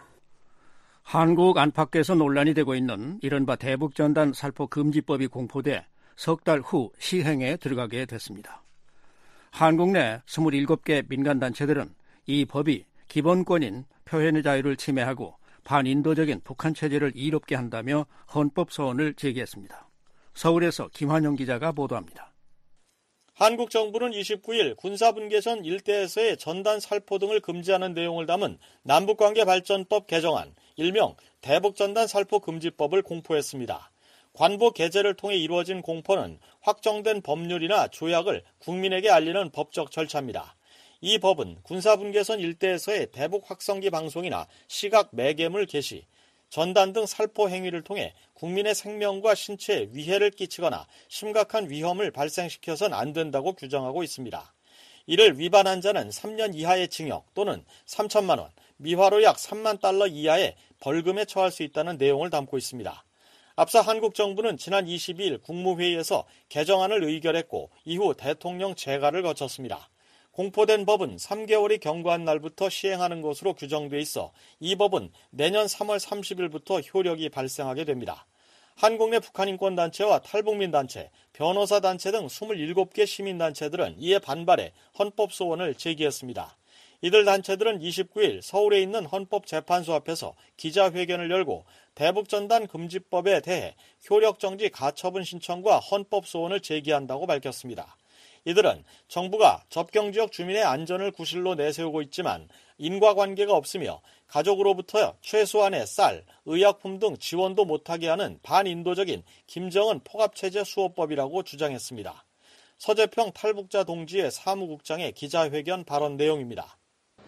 한국 안팎에서 논란이 되고 있는 이른바 대북전단 살포 금지법이 공포돼 석 달 후 시행에 들어가게 됐습니다. 한국 내 스물일곱 개 민간단체들은 이 법이 기본권인 표현의 자유를 침해하고 반인도적인 북한 체제를 이롭게 한다며 헌법 소원을 제기했습니다. 서울에서 김환영 기자가 보도합니다. 한국 정부는 이십구일 군사분계선 일대에서의 전단 살포 등을 금지하는 내용을 담은 남북관계발전법 개정안, 일명 대북전단 살포 금지법을 공포했습니다. 관보 게재를 통해 이루어진 공포는 확정된 법률이나 조약을 국민에게 알리는 법적 절차입니다. 이 법은 군사분계선 일대에서의 대북 확성기 방송이나 시각 매개물 게시, 전단 등 살포 행위를 통해 국민의 생명과 신체에 위해를 끼치거나 심각한 위험을 발생시켜서는 안 된다고 규정하고 있습니다. 이를 위반한 자는 삼 년 이하의 징역 또는 삼천만 원, 미화로 약 삼만 달러 이하의 벌금에 처할 수 있다는 내용을 담고 있습니다. 앞서 한국 정부는 지난 이십이일 국무회의에서 개정안을 의결했고 이후 대통령 재가를 거쳤습니다. 공포된 법은 삼 개월이 경과한 날부터 시행하는 것으로 규정돼 있어 이 법은 내년 삼월 삼십일부터 효력이 발생하게 됩니다. 한국 내 북한인권단체와 탈북민단체, 변호사단체 등 이십칠 개 시민단체들은 이에 반발해 헌법소원을 제기했습니다. 이들 단체들은 이십구일 서울에 있는 헌법재판소 앞에서 기자회견을 열고 대북전단 금지법에 대해 효력정지 가처분 신청과 헌법소원을 제기한다고 밝혔습니다. 이들은 정부가 접경지역 주민의 안전을 구실로 내세우고 있지만 인과관계가 없으며 가족으로부터 최소한의 쌀, 의약품 등 지원도 못하게 하는 반인도적인 김정은 포갑체제 수호법이라고 주장했습니다. 서재평 탈북자 동지의 사무국장의 기자회견 발언 내용입니다.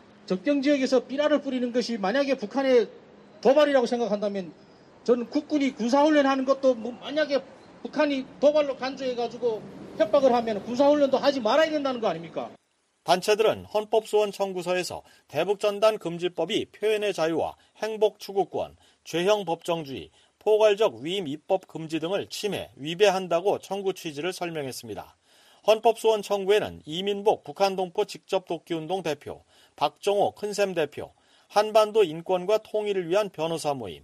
접경지역에서 삐라를 뿌리는 것이 만약에 북한의 도발이라고 생각한다면 저는 국군이 군사훈련하는 것도 뭐 만약에 북한이 도발로 간주해가지고 협박을 하면 군사훈련도 하지 말아야 된다는 거 아닙니까? 단체들은 헌법소원 청구서에서 대북전단 금지법이 표현의 자유와 행복 추구권, 죄형 법정주의, 포괄적 위임 입법 금지 등을 침해, 위배한다고 청구 취지를 설명했습니다. 헌법소원 청구에는 이민복 북한동포 직접독기운동 대표, 박정호 큰샘 대표, 한반도 인권과 통일을 위한 변호사 모임,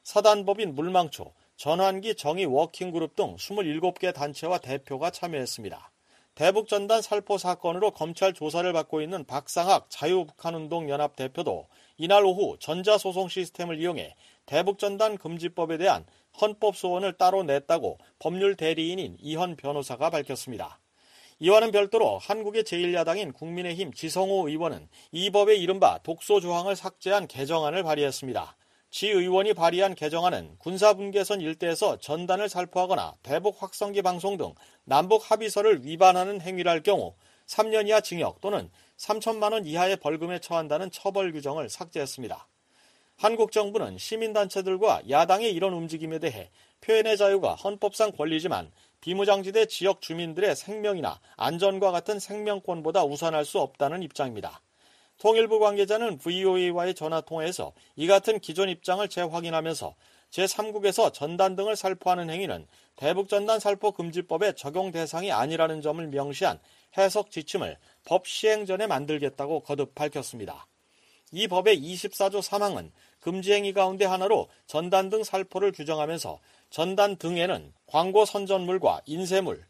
사단법인 물망초, 전환기 정의 워킹그룹 등 이십칠 개 단체와 대표가 참여했습니다. 대북전단 살포 사건으로 검찰 조사를 받고 있는 박상학 자유북한운동연합 대표도 이날 오후 전자소송 시스템을 이용해 대북전단 금지법에 대한 헌법소원을 따로 냈다고 법률 대리인인 이현 변호사가 밝혔습니다. 이와는 별도로 한국의 제일 야당인 국민의힘 지성호 의원은 이 법의 이른바 독소 조항을 삭제한 개정안을 발의했습니다. 지 의원이 발의한 개정안은 군사분계선 일대에서 전단을 살포하거나 대북 확성기 방송 등 남북 합의서를 위반하는 행위를 할 경우 삼 년 이하 징역 또는 삼천만 원 이하의 벌금에 처한다는 처벌 규정을 삭제했습니다. 한국 정부는 시민단체들과 야당의 이런 움직임에 대해 표현의 자유가 헌법상 권리지만 비무장지대 지역 주민들의 생명이나 안전과 같은 생명권보다 우선할 수 없다는 입장입니다. 통일부 관계자는 브이오에이와의 전화통화에서 이 같은 기존 입장을 재확인하면서 제삼국에서 전단 등을 살포하는 행위는 대북전단 살포 금지법의 적용 대상이 아니라는 점을 명시한 해석 지침을 법 시행 전에 만들겠다고 거듭 밝혔습니다. 이 법의 이십사조 삼 항은 금지 행위 가운데 하나로 전단 등 살포를 규정하면서 전단 등에는 광고 선전물과 인쇄물,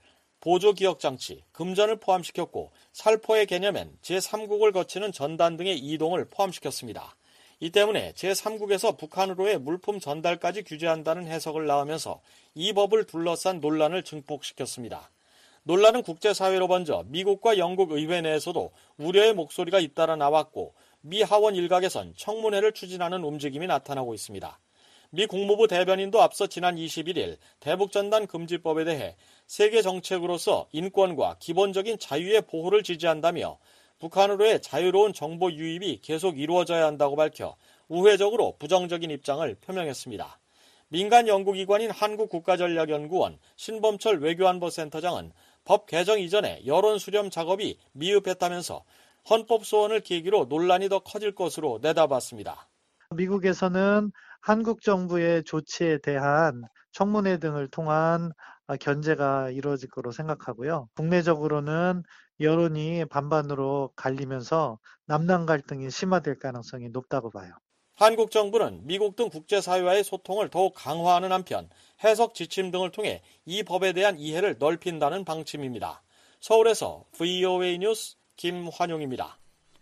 보조기억장치, 금전을 포함시켰고 살포의 개념엔 제삼국을 거치는 전단 등의 이동을 포함시켰습니다. 이 때문에 제삼국에서 북한으로의 물품 전달까지 규제한다는 해석을 낳으면서 이 법을 둘러싼 논란을 증폭시켰습니다. 논란은 국제사회로 번져 미국과 영국 의회 내에서도 우려의 목소리가 잇따라 나왔고 미 하원 일각에선 청문회를 추진하는 움직임이 나타나고 있습니다. 미 국무부 대변인도 앞서 지난 이십일일 대북전단 금지법에 대해 세계 정책으로서 인권과 기본적인 자유의 보호를 지지한다며 북한으로의 자유로운 정보 유입이 계속 이루어져야 한다고 밝혀 우회적으로 부정적인 입장을 표명했습니다. 민간 연구기관인 한국국가전략연구원 신범철 외교안보센터장은 법 개정 이전에 여론 수렴 작업이 미흡했다면서 헌법소원을 계기로 논란이 더 커질 것으로 내다봤습니다. 미국에서는 한국 정부의 조치에 대한 청문회 등을 통한 견제가 이루어질 거로 생각하고요. 국내적으로는 여론이 반반으로 갈리면서 남남 갈등이 심화될 가능성이 높다고 봐요. 한국 정부는 미국 등 국제사회와의 소통을 더욱 강화하는 한편 해석 지침 등을 통해 이 법에 대한 이해를 넓힌다는 방침입니다. 서울에서 브이오에이 뉴스 김환용입니다.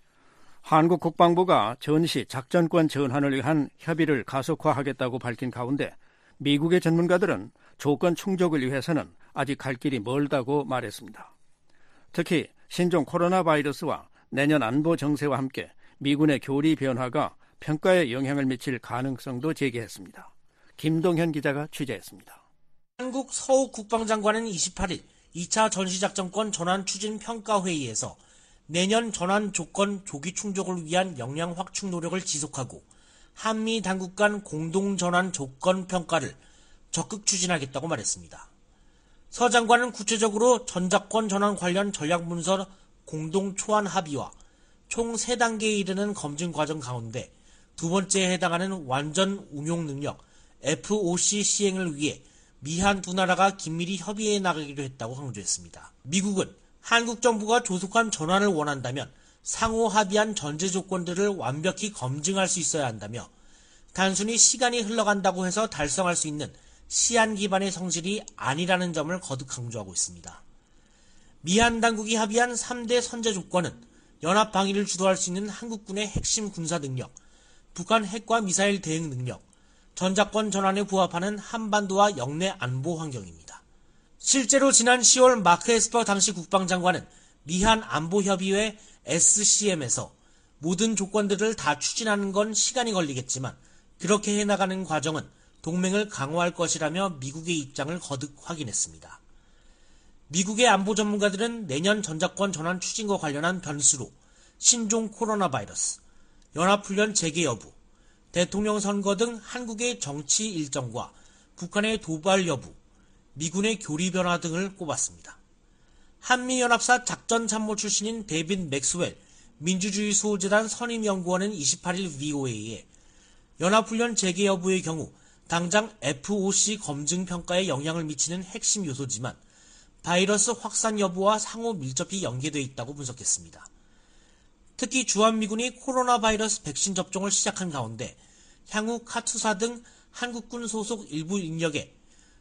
한국 국방부가 전시 작전권 전환을 위한 협의를 가속화하겠다고 밝힌 가운데 미국의 전문가들은 조건 충족을 위해서는 아직 갈 길이 멀다고 말했습니다. 특히 신종 코로나 바이러스와 내년 안보 정세와 함께 미군의 교리 변화가 평가에 영향을 미칠 가능성도 제기했습니다. 김동현 기자가 취재했습니다. 한국 서욱 국방장관은 이십팔일 이 차 전시작전권 전환 추진 평가회의에서 내년 전환 조건 조기 충족을 위한 역량 확충 노력을 지속하고 한미 당국 간 공동 전환 조건 평가를 적극 추진하겠다고 말했습니다. 서 장관은 구체적으로 전작권 전환 관련 전략 문서 공동 초안 합의와 총 세 단계에 이르는 검증 과정 가운데 두 번째에 해당하는 완전 운용 능력 에프오씨 시행을 위해 미한 두 나라가 긴밀히 협의해 나가기로 했다고 강조했습니다. 미국은 한국 정부가 조속한 전환을 원한다면 상호 합의한 전제 조건들을 완벽히 검증할 수 있어야 한다며 단순히 시간이 흘러간다고 해서 달성할 수 있는 시한 기반의 성질이 아니라는 점을 거듭 강조하고 있습니다. 미한 당국이 합의한 삼 대 선제 조건은 연합 방위를 주도할 수 있는 한국군의 핵심 군사 능력, 북한 핵과 미사일 대응 능력, 전작권 전환에 부합하는 한반도와 영내 안보 환경입니다. 실제로 지난 시월 마크 에스퍼 당시 국방장관은 미한 안보협의회 에스씨엠에서 모든 조건들을 다 추진하는 건 시간이 걸리겠지만 그렇게 해나가는 과정은 동맹을 강화할 것이라며 미국의 입장을 거듭 확인했습니다. 미국의 안보 전문가들은 내년 전작권 전환 추진과 관련한 변수로 신종 코로나 바이러스, 연합훈련 재개 여부, 대통령 선거 등 한국의 정치 일정과 북한의 도발 여부, 미군의 교리 변화 등을 꼽았습니다. 한미연합사 작전참모 출신인 데빈 맥스웰 민주주의 수호재단 선임연구원은 이십팔일 브이오에이에 연합훈련 재개 여부의 경우 당장 에프오씨 검증 평가에 영향을 미치는 핵심 요소지만 바이러스 확산 여부와 상호 밀접히 연계되어 있다고 분석했습니다. 특히 주한미군이 코로나 바이러스 백신 접종을 시작한 가운데 향후 카투사 등 한국군 소속 일부 인력에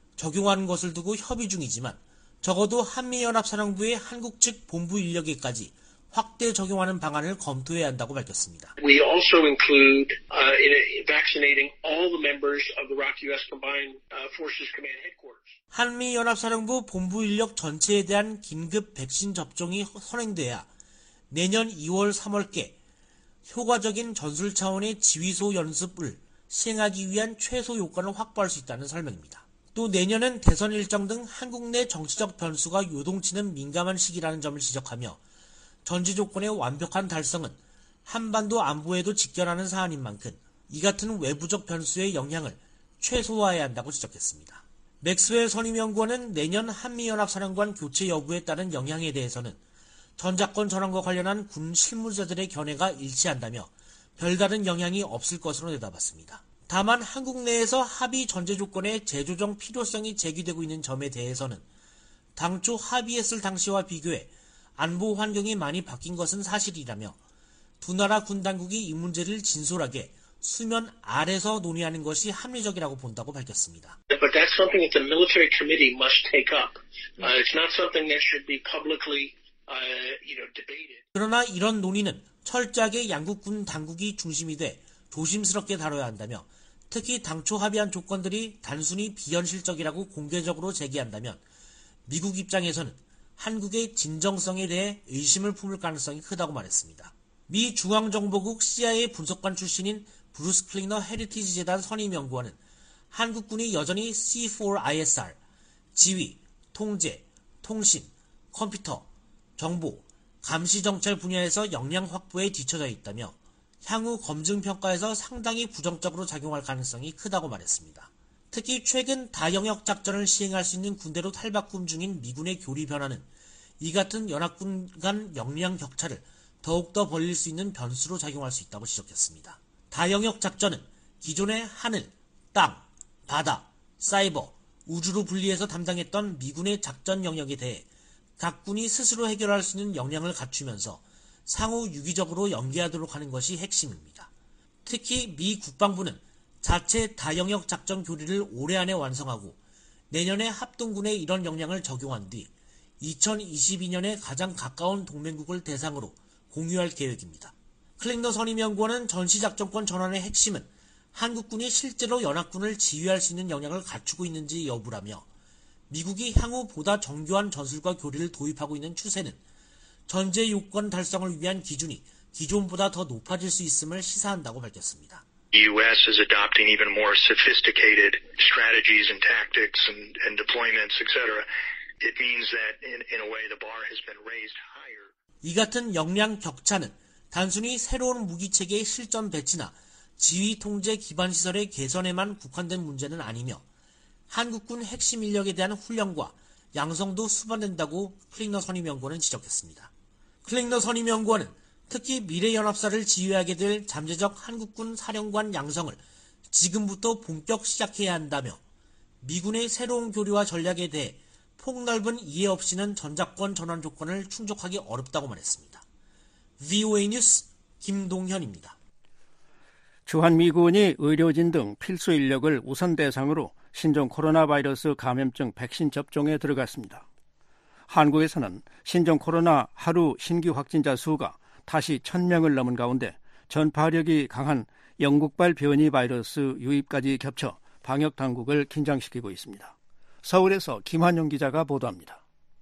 적용하는 것을 두고 협의 중이지만 적어도 한미연합사령부의 한국 측 본부 인력에까지 확대 적용하는 방안을 검토해야 한다고 밝혔습니다. We also include uh, in vaccinating all the members of the Rock 유에스 Combined Forces Command Headquarters. 한미연합사령부 본부 인력 전체에 대한 긴급 백신 접종이 선행돼야 내년 이월 삼월께 효과적인 전술 차원의 지휘소 연습을 시행하기 위한 최소 요건을 확보할 수 있다는 설명입니다. 또 내년은 대선 일정 등 한국 내 정치적 변수가 요동치는 민감한 시기라는 점을 지적하며 전제 조건의 완벽한 달성은 한반도 안보에도 직결하는 사안인 만큼 이 같은 외부적 변수의 영향을 최소화해야 한다고 지적했습니다. 맥스웰 선임연구원은 내년 한미연합사령관 교체 여부에 따른 영향에 대해서는 전작권 전환과 관련한 군 실무자들의 견해가 일치한다며 별다른 영향이 없을 것으로 내다봤습니다. 다만 한국 내에서 합의 전제 조건의 재조정 필요성이 제기되고 있는 점에 대해서는 당초 합의했을 당시와 비교해 안보 환경이 많이 바뀐 것은 사실이라며 두 나라 군 당국이 이 문제를 진솔하게 수면 아래서 논의하는 것이 합리적이라고 본다고 밝혔습니다. But that's something that the military committee must take up. Uh, it's not something that should be publicly, uh, you know, debated. 그러나 이런 논의는 철저하게 양국 군 당국이 중심이 돼 조심스럽게 다뤄야 한다며 특히 당초 합의한 조건들이 단순히 비현실적이라고 공개적으로 제기한다면 미국 입장에서는 한국의 진정성에 대해 의심을 품을 가능성이 크다고 말했습니다. 미 중앙정보국 씨아이에이 분석관 출신인 브루스 클리너 헤리티지 재단 선임연구원은 한국군이 여전히 씨 포 아이에스알, 지휘, 통제, 통신, 컴퓨터, 정보, 감시 정찰 분야에서 역량 확보에 뒤처져 있다며 향후 검증 평가에서 상당히 부정적으로 작용할 가능성이 크다고 말했습니다. 특히 최근 다영역 작전을 시행할 수 있는 군대로 탈바꿈 중인 미군의 교리 변화는 이 같은 연합군 간 역량 격차를 더욱더 벌릴 수 있는 변수로 작용할 수 있다고 지적했습니다. 다영역 작전은 기존의 하늘, 땅, 바다, 사이버, 우주로 분리해서 담당했던 미군의 작전 영역에 대해 각 군이 스스로 해결할 수 있는 역량을 갖추면서 상호 유기적으로 연계하도록 하는 것이 핵심입니다. 특히 미 국방부는 자체 다영역 작전 교리를 올해 안에 완성하고 내년에 합동군에 이런 역량을 적용한 뒤 이천이십이 년에 가장 가까운 동맹국을 대상으로 공유할 계획입니다. 클링더 선임연구원은 전시작전권 전환의 핵심은 한국군이 실제로 연합군을 지휘할 수 있는 역량을 갖추고 있는지 여부라며 미국이 향후 보다 정교한 전술과 교리를 도입하고 있는 추세는 전제 요건 달성을 위한 기준이 기존보다 더 높아질 수 있음을 시사한다고 밝혔습니다. The U S is adopting even more sophisticated strategies and tactics and, and deployments, et cetera. It means that in, in a way the bar has been raised higher. 이 같은 역량 격차는 단순히 새로운 무기체계의 실전 배치나 지휘 통제 기반 시설의 개선에만 국한된 문제는 아니며 한국군 핵심 인력에 대한 훈련과 양성도 수반된다고 클링너 선임연구원은 지적했습니다. 클링너 선임연구원은 특히 미래연합사를 지휘하게 될 잠재적 한국군 사령관 양성을 지금부터 본격 시작해야 한다며 미군의 새로운 교류와 전략에 대해 폭넓은 이해 없이는 전작권 전환 조건을 충족하기 어렵다고 말했습니다. 브이오에이 뉴스 김동현입니다. 주한미군이 의료진 등 필수 인력을 우선 대상으로 신종 코로나 바이러스 감염증 백신 접종에 들어갔습니다. 한국에서는 신종 코로나 하루 신규 확진자 수가 다시 천 명을 넘은 가운데 전파력이 강한 영국발 변이 바이러스 유입까지 겹쳐 방역 당국을 긴장시키고 있습니다. 서울에서 김환용 기자가 보도합니다.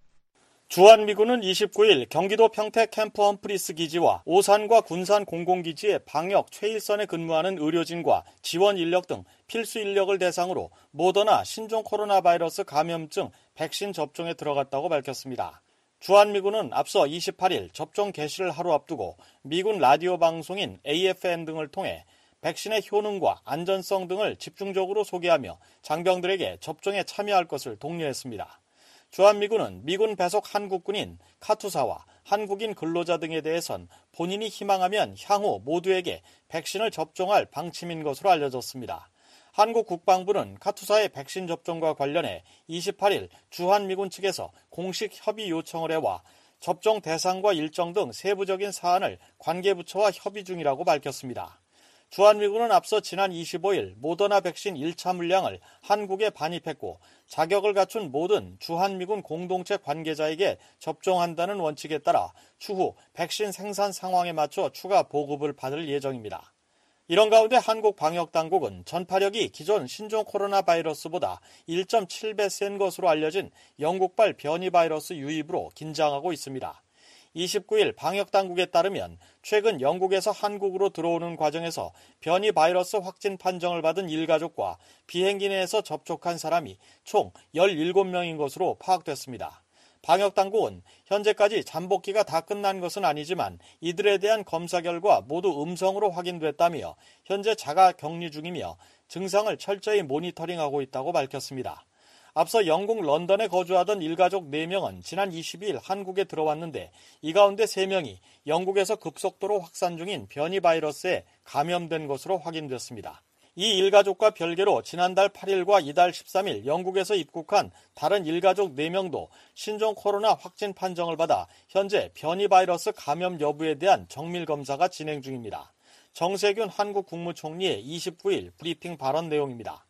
주한미군은 이십구일 경기도 평택 캠프 험프리스 기지와 오산과 군산 공공기지의 방역 최일선에 근무하는 의료진과 지원 인력 등 필수 인력을 대상으로 모더나 신종 코로나 바이러스 감염증 백신 접종에 들어갔다고 밝혔습니다. 주한미군은 앞서 이십팔일 접종 개시를 하루 앞두고 미군 라디오 방송인 에이에프엔 등을 통해 백신의 효능과 안전성 등을 집중적으로 소개하며 장병들에게 접종에 참여할 것을 독려했습니다. 주한미군은 미군 배속 한국군인 카투사와 한국인 근로자 등에 대해선 본인이 희망하면 향후 모두에게 백신을 접종할 방침인 것으로 알려졌습니다. 한국 국방부는 카투사의 백신 접종과 관련해 이십팔일 주한미군 측에서 공식 협의 요청을 해와 접종 대상과 일정 등 세부적인 사안을 관계부처와 협의 중이라고 밝혔습니다. 주한미군은 앞서 지난 이십오일 모더나 백신 일 차 물량을 한국에 반입했고 자격을 갖춘 모든 주한미군 공동체 관계자에게 접종한다는 원칙에 따라 추후 백신 생산 상황에 맞춰 추가 보급을 받을 예정입니다. 이런 가운데 한국 방역당국은 전파력이 기존 신종 코로나 바이러스보다 일 점 칠 배 센 것으로 알려진 영국발 변이 바이러스 유입으로 긴장하고 있습니다. 이십구일 방역당국에 따르면 최근 영국에서 한국으로 들어오는 과정에서 변이 바이러스 확진 판정을 받은 일가족과 비행기 내에서 접촉한 사람이 총 열일곱 명인 것으로 파악됐습니다. 방역당국은 현재까지 잠복기가 다 끝난 것은 아니지만 이들에 대한 검사 결과 모두 음성으로 확인됐다며 현재 자가 격리 중이며 증상을 철저히 모니터링하고 있다고 밝혔습니다. 앞서 영국 런던에 거주하던 일가족 네 명은 지난 이십이일 한국에 들어왔는데 이 가운데 세 명이 영국에서 급속도로 확산 중인 변이 바이러스에 감염된 것으로 확인됐습니다. 이 일가족과 별개로 지난달 팔일과 이달 십삼일 영국에서 입국한 다른 일가족 네 명도 신종 코로나 확진 판정을 받아 현재 변이 바이러스 감염 여부에 대한 정밀 검사가 진행 중입니다. 정세균 한국 국무총리의 이십구일 브리핑 발언 내용입니다.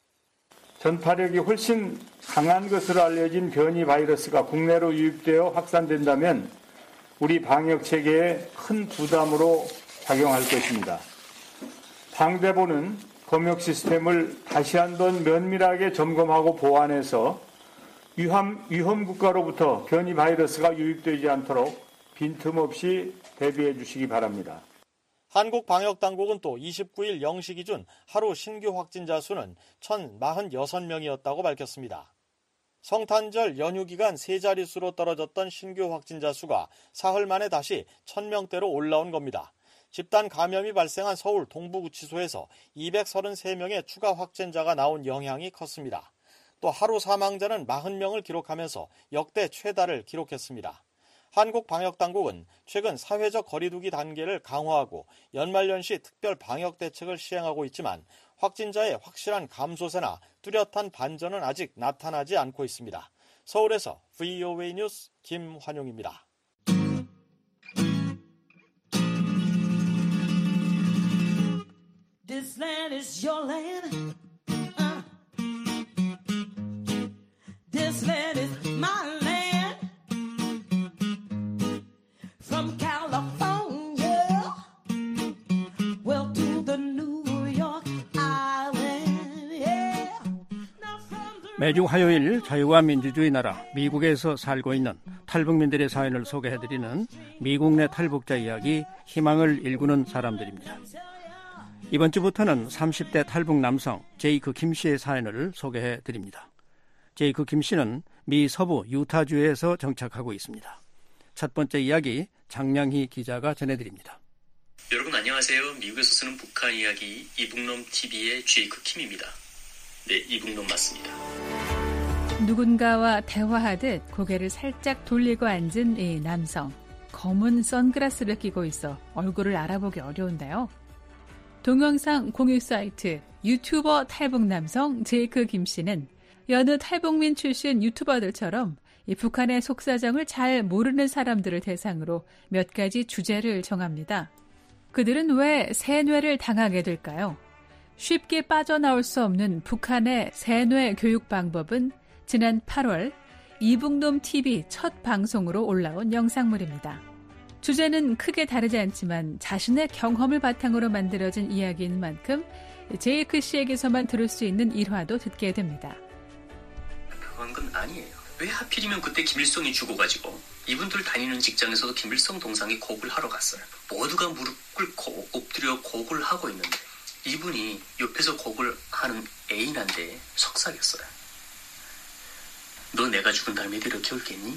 전파력이 훨씬 강한 것으로 알려진 변이 바이러스가 국내로 유입되어 확산된다면 우리 방역 체계에 큰 부담으로 작용할 것입니다. 당대보는 검역 시스템을 다시 한번 면밀하게 점검하고 보완해서 위험, 위험 국가로부터 변이 바이러스가 유입되지 않도록 빈틈없이 대비해 주시기 바랍니다. 한국 방역당국은 또 이십구일 영 시 기준 하루 신규 확진자 수는 천사십육 명이었다고 밝혔습니다. 성탄절 연휴 기간 세 자릿수로 떨어졌던 신규 확진자 수가 사흘 만에 다시 천 명대로 올라온 겁니다. 집단 감염이 발생한 서울 동부구치소에서 이백삼십삼 명의 추가 확진자가 나온 영향이 컸습니다. 또 하루 사망자는 사십 명을 기록하면서 역대 최다를 기록했습니다. 한국 방역당국은 최근 사회적 거리두기 단계를 강화하고 연말연시 특별 방역 대책을 시행하고 있지만 확진자의 확실한 감소세나 뚜렷한 반전은 아직 나타나지 않고 있습니다. 서울에서 브이오에이 뉴스 김환용입니다. This land is your land. Uh. This land is my land. From California, well to the New York Island, yeah. 매주 화요일 자유와 민주주의 나라 미국에서 살고 있는 탈북민들의 사연을 소개해드리는 미국 내 탈북자 이야기, 희망을 일구는 사람들입니다. 이번 주부터는 삼십 대 탈북 남성 제이크 김 씨의 사연을 소개해드립니다. 제이크 김 씨는 미 서부 유타주에서 정착하고 있습니다. 첫 번째 이야기 장량희 기자가 전해드립니다. 여러분 안녕하세요. 미국에서 쓰는 북한 이야기 이북놈 티비의 제이크 킴입니다. 네, 이북놈 맞습니다. 누군가와 대화하듯 고개를 살짝 돌리고 앉은 이 남성. 검은 선글라스를 끼고 있어 얼굴을 알아보기 어려운데요. 동영상 공유 사이트 유튜버 탈북 남성 제이크 김 씨는 여느 탈북민 출신 유튜버들처럼 이 북한의 속사정을 잘 모르는 사람들을 대상으로 몇 가지 주제를 정합니다. 그들은 왜 세뇌를 당하게 될까요? 쉽게 빠져나올 수 없는 북한의 세뇌 교육 방법은 지난 팔월 이북놈 티비 첫 방송으로 올라온 영상물입니다. 주제는 크게 다르지 않지만 자신의 경험을 바탕으로 만들어진 이야기인 만큼 제이크 씨에게서만 들을 수 있는 일화도 듣게 됩니다. 그런 건 아니에요. 왜 하필이면 그때 김일성이 죽어가지고 이분들 다니는 직장에서도 김일성 동상에 곡을 하러 갔어요. 모두가 무릎 꿇고 엎드려 곡을 하고 있는데 이분이 옆에서 곡을 하는 애인한테 속삭였어요. 너 내가 죽은 다음에 이렇게 울겠니?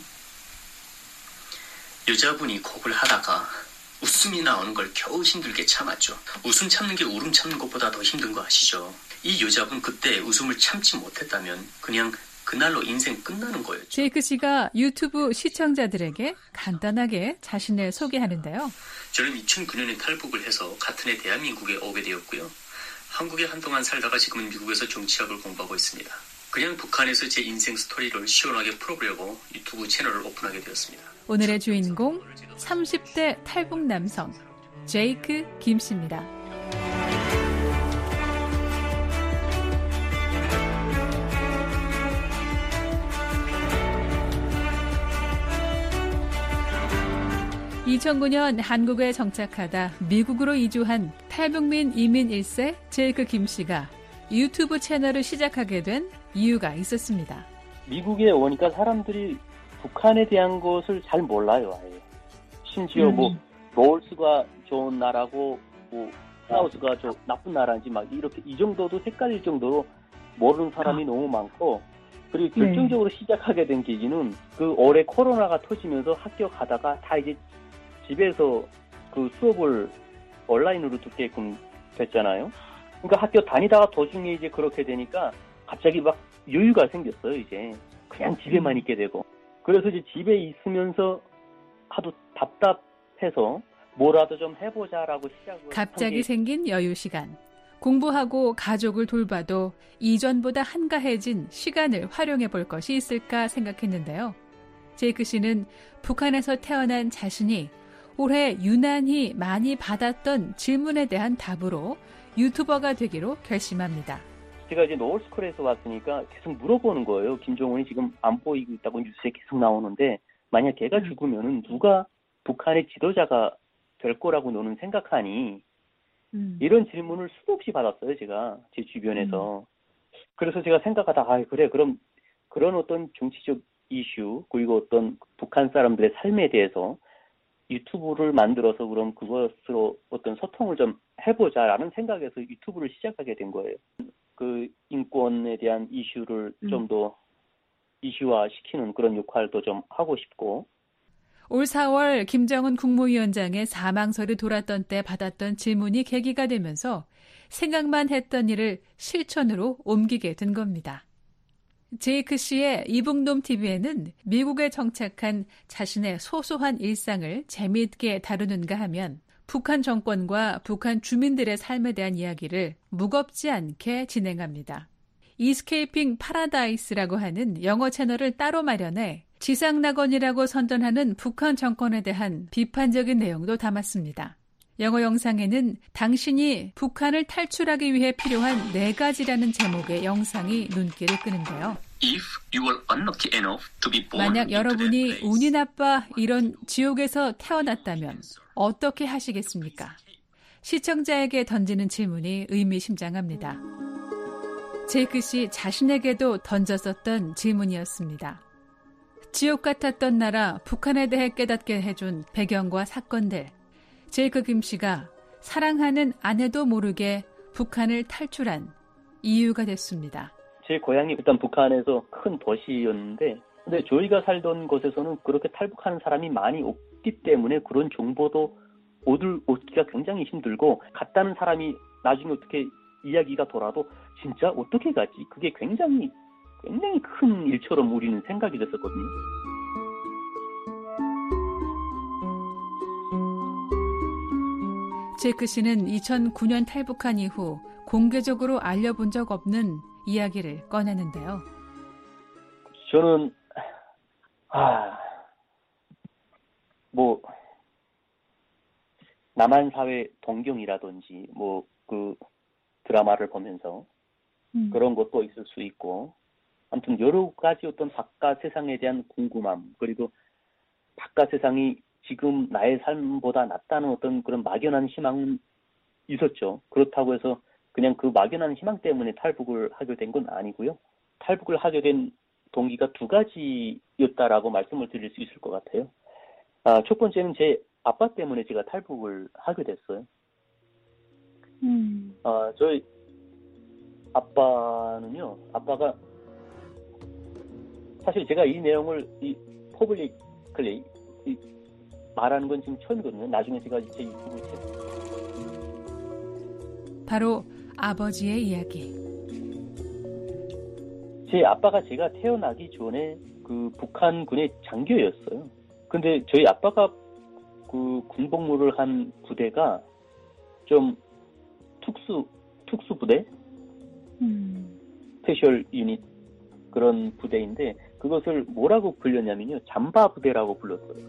여자분이 곡을 하다가 웃음이 나오는 걸 겨우 힘들게 참았죠. 웃음 참는 게 울음 참는 것보다 더 힘든 거 아시죠? 이 여자분 그때 웃음을 참지 못했다면 그냥 그날로 인생 끝나는 거였죠. 제이크 씨가 유튜브 시청자들에게 간단하게 자신을 소개하는데요. 저는 이천구 년에 탈북을 해서 같은 해 대한민국에 오게 되었고요. 한국에 한동안 살다가 지금은 미국에서 정치학을 공부하고 있습니다. 그냥 북한에서 제 인생 스토리를 시원하게 풀어보려고 유튜브 채널을 오픈하게 되었습니다. 오늘의 주인공 삼십 대 탈북 남성 제이크 김 씨입니다. 이천구 년 한국에 정착하다 미국으로 이주한 탈북민 이민 일 세 제이크 김 씨가 유튜브 채널을 시작하게 된 이유가 있었습니다. 미국에 오니까 사람들이 북한에 대한 것을 잘 몰라요. 아예. 심지어 음. 뭐 노스가 좋은 나라고 뭐 사우스가 좀 나쁜 나라인지 막 이렇게 이 정도도 헷갈릴 정도로 모르는 사람이 아. 너무 많고, 그리고 결정적으로 네. 시작하게 된 계기는 그 올해 코로나가 터지면서 학교 가다가 다 이제 집에서 그 수업을 온라인으로 듣게끔 됐잖아요. 그러니까 학교 다니다가 도중에 이제 그렇게 되니까 갑자기 막 여유가 생겼어요. 이제 그냥 집에만 있게 되고. 그래서 이제 집에 있으면서 하도 답답해서 뭐라도 좀 해보자라고 시작을. 갑자기 게... 생긴 여유 시간. 공부하고 가족을 돌봐도 이전보다 한가해진 시간을 활용해 볼 것이 있을까 생각했는데요. 제이크 씨는 북한에서 태어난 자신이 올해 유난히 많이 받았던 질문에 대한 답으로 유튜버가 되기로 결심합니다. 제가 이제 노을스쿨에서 왔으니까 계속 물어보는 거예요. 김정은이 지금 안 보이고 있다고 뉴스에 계속 나오는데 만약 걔가 죽으면은 누가 북한의 지도자가 될 거라고 너는 생각하니? 음. 이런 질문을 수도 없이 받았어요. 제가 제 주변에서. 음. 그래서 제가 생각하다 아 그래 그럼 그런 어떤 정치적 이슈 그리고 어떤 북한 사람들의 삶에 대해서 유튜브를 만들어서 그럼 그것으로 어떤 소통을 좀 해보자라는 생각에서 유튜브를 시작하게 된 거예요. 그 인권에 대한 이슈를 음. 좀 더 이슈화시키는 그런 역할도 좀 하고 싶고. 올 사월 김정은 국무위원장의 사망설이 돌았던 때 받았던 질문이 계기가 되면서 생각만 했던 일을 실천으로 옮기게 된 겁니다. 제이크 씨의 이북놈 티비에는 미국에 정착한 자신의 소소한 일상을 재미있게 다루는가 하면 북한 정권과 북한 주민들의 삶에 대한 이야기를 무겁지 않게 진행합니다. 이스케이핑 파라다이스라고 하는 영어 채널을 따로 마련해 지상낙원이라고 선전하는 북한 정권에 대한 비판적인 내용도 담았습니다. 영어 영상에는 당신이 북한을 탈출하기 위해 필요한 네 가지라는 제목의 영상이 눈길을 끄는데요. If you were unlucky enough to be born 만약 여러분이 운이 나빠 이런 지옥에서 태어났다면 어떻게 하시겠습니까? 시청자에게 던지는 질문이 의미심장합니다. 제이크 씨 자신에게도 던졌었던 질문이었습니다. 지옥 같았던 나라 북한에 대해 깨닫게 해준 배경과 사건들. 제이크 김 씨가 사랑하는 아내도 모르게 북한을 탈출한 이유가 됐습니다. 제 고향이 일단 북한에서 큰 도시였는데 근데 저희가 살던 곳에서는 그렇게 탈북하는 사람이 많이 없기 때문에 그런 정보도 얻을, 얻기가 굉장히 힘들고 갔다는 사람이 나중에 어떻게 이야기가 돌아도 진짜 어떻게 가지? 그게 굉장히 굉장히 큰 일처럼 우리는 생각이 됐었거든요. 제이크 씨는 이천구 년 탈북한 이후 공개적으로 알려본 적 없는 이야기를 꺼내는데요. 저는 아, 뭐 남한 사회 동경이라든지 뭐 그 드라마를 보면서 음. 그런 것도 있을 수 있고 아무튼 여러 가지 어떤 바깥 세상에 대한 궁금함 그리고 바깥 세상이 지금 나의 삶보다 낫다는 어떤 그런 막연한 희망은 있었죠. 그렇다고 해서 그냥 그 막연한 희망 때문에 탈북을 하게 된 건 아니고요. 탈북을 하게 된 동기가 두 가지였다라고 말씀을 드릴 수 있을 것 같아요. 아, 첫 번째는 제 아빠 때문에 제가 탈북을 하게 됐어요. 음. 아, 저희 아빠는요, 아빠가 사실 제가 이 내용을 이 퍼블릭클리 말하는 건 지금 처음이거든요. 나중에 제가 제 유튜브에 바로 아버지의 이야기. 제 아빠가 제가 태어나기 전에 그 북한군의 장교였어요. 근데 저희 아빠가 그 군복무를 한 부대가 좀 특수 특수 부대, 음. 스페셜 유닛 그런 부대인데 그것을 뭐라고 불렸냐면요, 잠바 부대라고 불렀어요.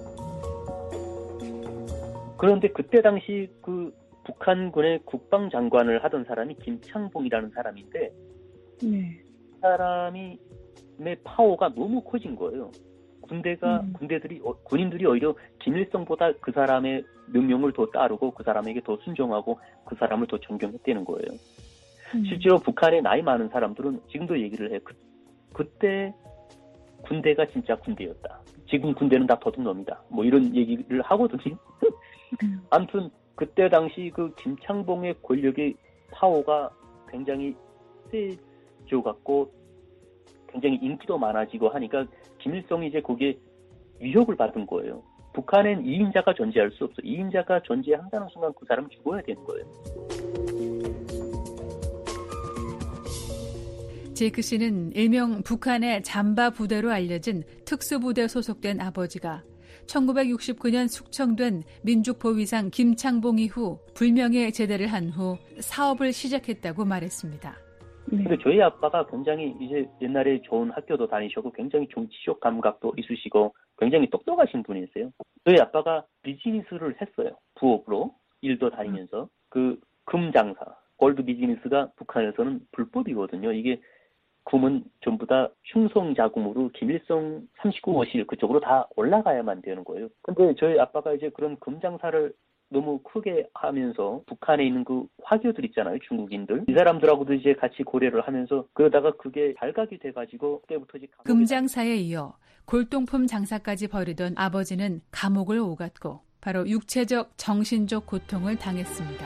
그런데 그때 당시 그 북한군의 국방장관을 하던 사람이 김창봉이라는 사람인데, 네. 그 사람이 의 파워가 너무 커진 거예요. 군대가 음. 군대들이 어, 군인들이 오히려 김일성보다 그 사람의 명령을 더 따르고 그 사람에게 더 순종하고 그 사람을 더 존경했다는 거예요. 음. 실제로 북한에 나이 많은 사람들은 지금도 얘기를 해요. 그, 그때 군대가 진짜 군대였다. 지금 군대는 다 도둑놈이다. 뭐 이런 얘기를 하거든요. 음. 아무튼 그때 당시 그 김창봉의 권력의 파워가 굉장히 세져갖고 굉장히 인기도 많아지고 하니까 김일성이 이제 거기에 위협을 받은 거예요. 북한엔 이인자가 존재할 수 없어. 이인자가 존재한다는 순간 그 사람은 죽어야 되는 거예요. 제이크 씨는 일명 북한의 잠바 부대로 알려진 특수부대 소속된 아버지가 천구백육십구 년 숙청된 민족보위상 김창봉 이후 불명예 제대를 한 후 사업을 시작했다고 말했습니다. 근데 저희 아빠가 굉장히 이제 옛날에 좋은 학교도 다니셨고 굉장히 정치적 감각도 있으시고 굉장히 똑똑하신 분이세요. 저희 아빠가 비즈니스를 했어요. 부업으로 일도 다니면서. 그 금장사, 골드 비즈니스가 북한에서는 불법이거든요. 이게 금은 전부 다 흉성 자금으로 김일성 삼십구 호실 그쪽으로 다 올라가야만 되는 거예요. 근데 저희 아빠가 이제 그런 금장사를 너무 크게 하면서 북한에 있는 그 화교들 있잖아요, 중국인들. 이 사람들하고도 이제 같이 고려를 하면서 그러다가 그게 발각이 돼가지고 그때부터 이제 금장사에 이어 골동품 장사까지 벌이던 아버지는 감옥을 오갔고 바로 육체적, 정신적 고통을 당했습니다.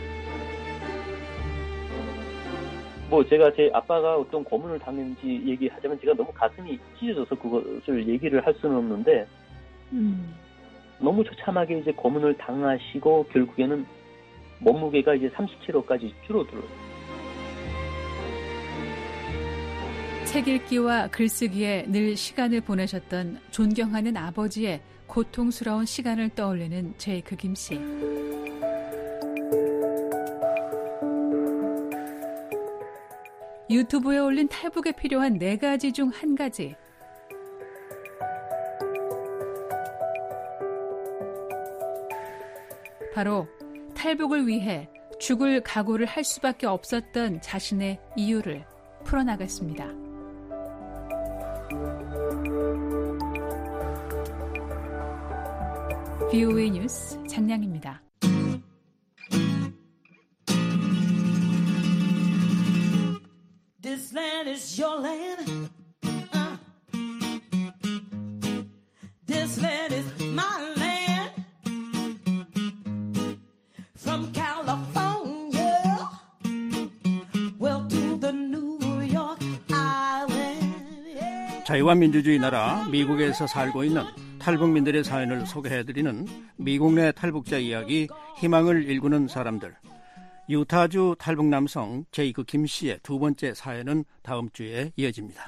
뭐 제가 제 아빠가 어떤 고문을 당했는지 얘기하자면 제가 너무 가슴이 찢어져서 그것을 얘기를 할 수는 없는데 음. 너무 처참하게 이제 고문을 당하시고 결국에는 몸무게가 이제 삼십 킬로그램까지 줄어들어요. 책 읽기와 글쓰기에 늘 시간을 보내셨던 존경하는 아버지의 고통스러운 시간을 떠올리는 제이크 김 씨. 유튜브에 올린 탈북에 필요한 네 가지 중 한 가지. 바로 탈북을 위해 죽을 각오를 할 수밖에 없었던 자신의 이유를 풀어나갔습니다. 브이오에이 뉴스 장량입니다. land is my land. From California, well to the New York Island. 자유와 민주주의 나라 미국에서 살고 있는 탈북민들의 사연을 소개해드리는 미국 내 탈북자 이야기, 희망을 일구는 사람들. 유타주 탈북 남성 제이크 김 씨의 두 번째 사연은 다음 주에 이어집니다.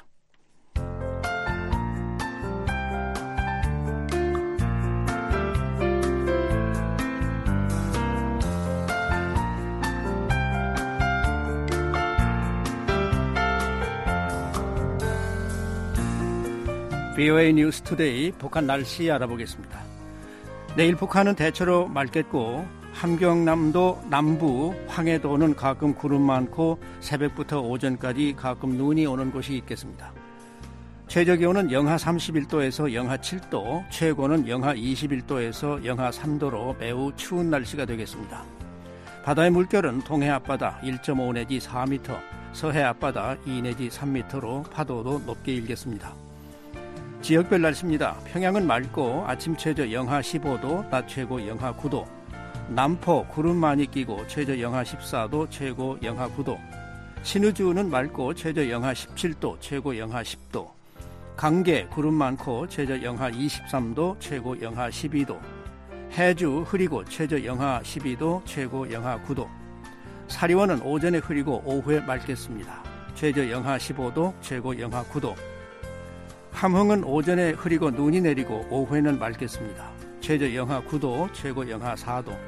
브이오에이 뉴스 투데이 북한 날씨 알아보겠습니다. 내일 북한은 대체로 맑겠고 함경남도 남부 황해도는 가끔 구름 많고 새벽부터 오전까지 가끔 눈이 오는 곳이 있겠습니다. 최저기온은 영하 삼십일 도에서 영하 칠 도, 최고는 영하 이십일 도에서 영하 삼 도로 매우 추운 날씨가 되겠습니다. 바다의 물결은 동해 앞바다 일 점 오 내지 사 미터, 서해 앞바다 이 내지 삼 미터로 파도도 높게 일겠습니다. 지역별 날씨입니다. 평양은 맑고 아침 최저 영하 십오 도, 낮 최고 영하 구 도. 남포 구름 많이 끼고 최저 영하 십사 도, 최고 영하 구 도. 신의주는 맑고 최저 영하 십칠 도, 최고 영하 십 도. 강계 구름 많고 최저 영하 이십삼 도, 최고 영하 십이 도. 해주 흐리고 최저 영하 십이 도, 최고 영하 구 도. 사리원은 오전에 흐리고 오후에 맑겠습니다. 최저 영하 십오 도, 최고 영하 구 도. 함흥은 오전에 흐리고 눈이 내리고 오후에는 맑겠습니다. 최저 영하 구 도, 최고 영하 사 도.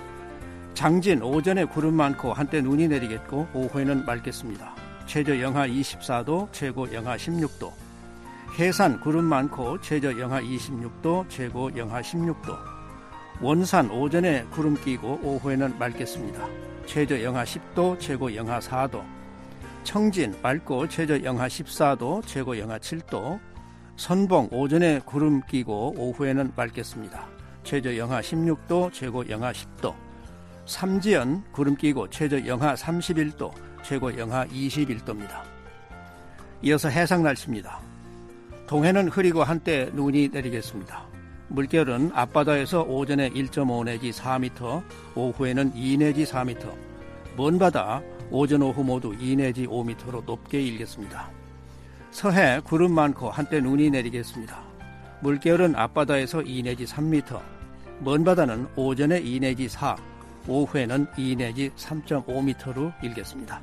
장진 오전에 구름 많고 한때 눈이 내리겠고 오후에는 맑겠습니다. 최저 영하 이십사 도, 최고 영하 십육 도. 해산 구름 많고 최저 영하 이십육 도, 최고 영하 십육 도. 원산 오전에 구름 끼고 오후에는 맑겠습니다. 최저 영하 십 도, 최고 영하 사 도. 청진 맑고 최저 영하 십사 도, 최고 영하 칠 도. 선봉 오전에 구름 끼고 오후에는 맑겠습니다. 최저 영하 십육 도, 최고 영하 십 도. 삼지연 구름 끼고 최저 영하 삼십일 도, 최고 영하 이십일 도입니다. 이어서 해상 날씨입니다. 동해는 흐리고 한때 눈이 내리겠습니다. 물결은 앞바다에서 오전에 일 점 오 내지 사 미터, 오후에는 이 내지 사 미터, 먼바다 오전 오후 모두 이 내지 오 미터로 높게 일겠습니다. 서해 구름 많고 한때 눈이 내리겠습니다. 물결은 앞바다에서 이 내지 삼 미터, 먼바다는 오전에 이 내지 사, 오후에는 이 내지 삼 점 오 미터로 일겠습니다.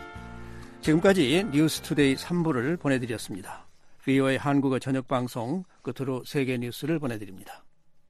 지금까지 뉴스투데이 삼 부를 보내드렸습니다. 브이오에이 한국어 저녁방송 끝으로 세계 뉴스를 보내드립니다.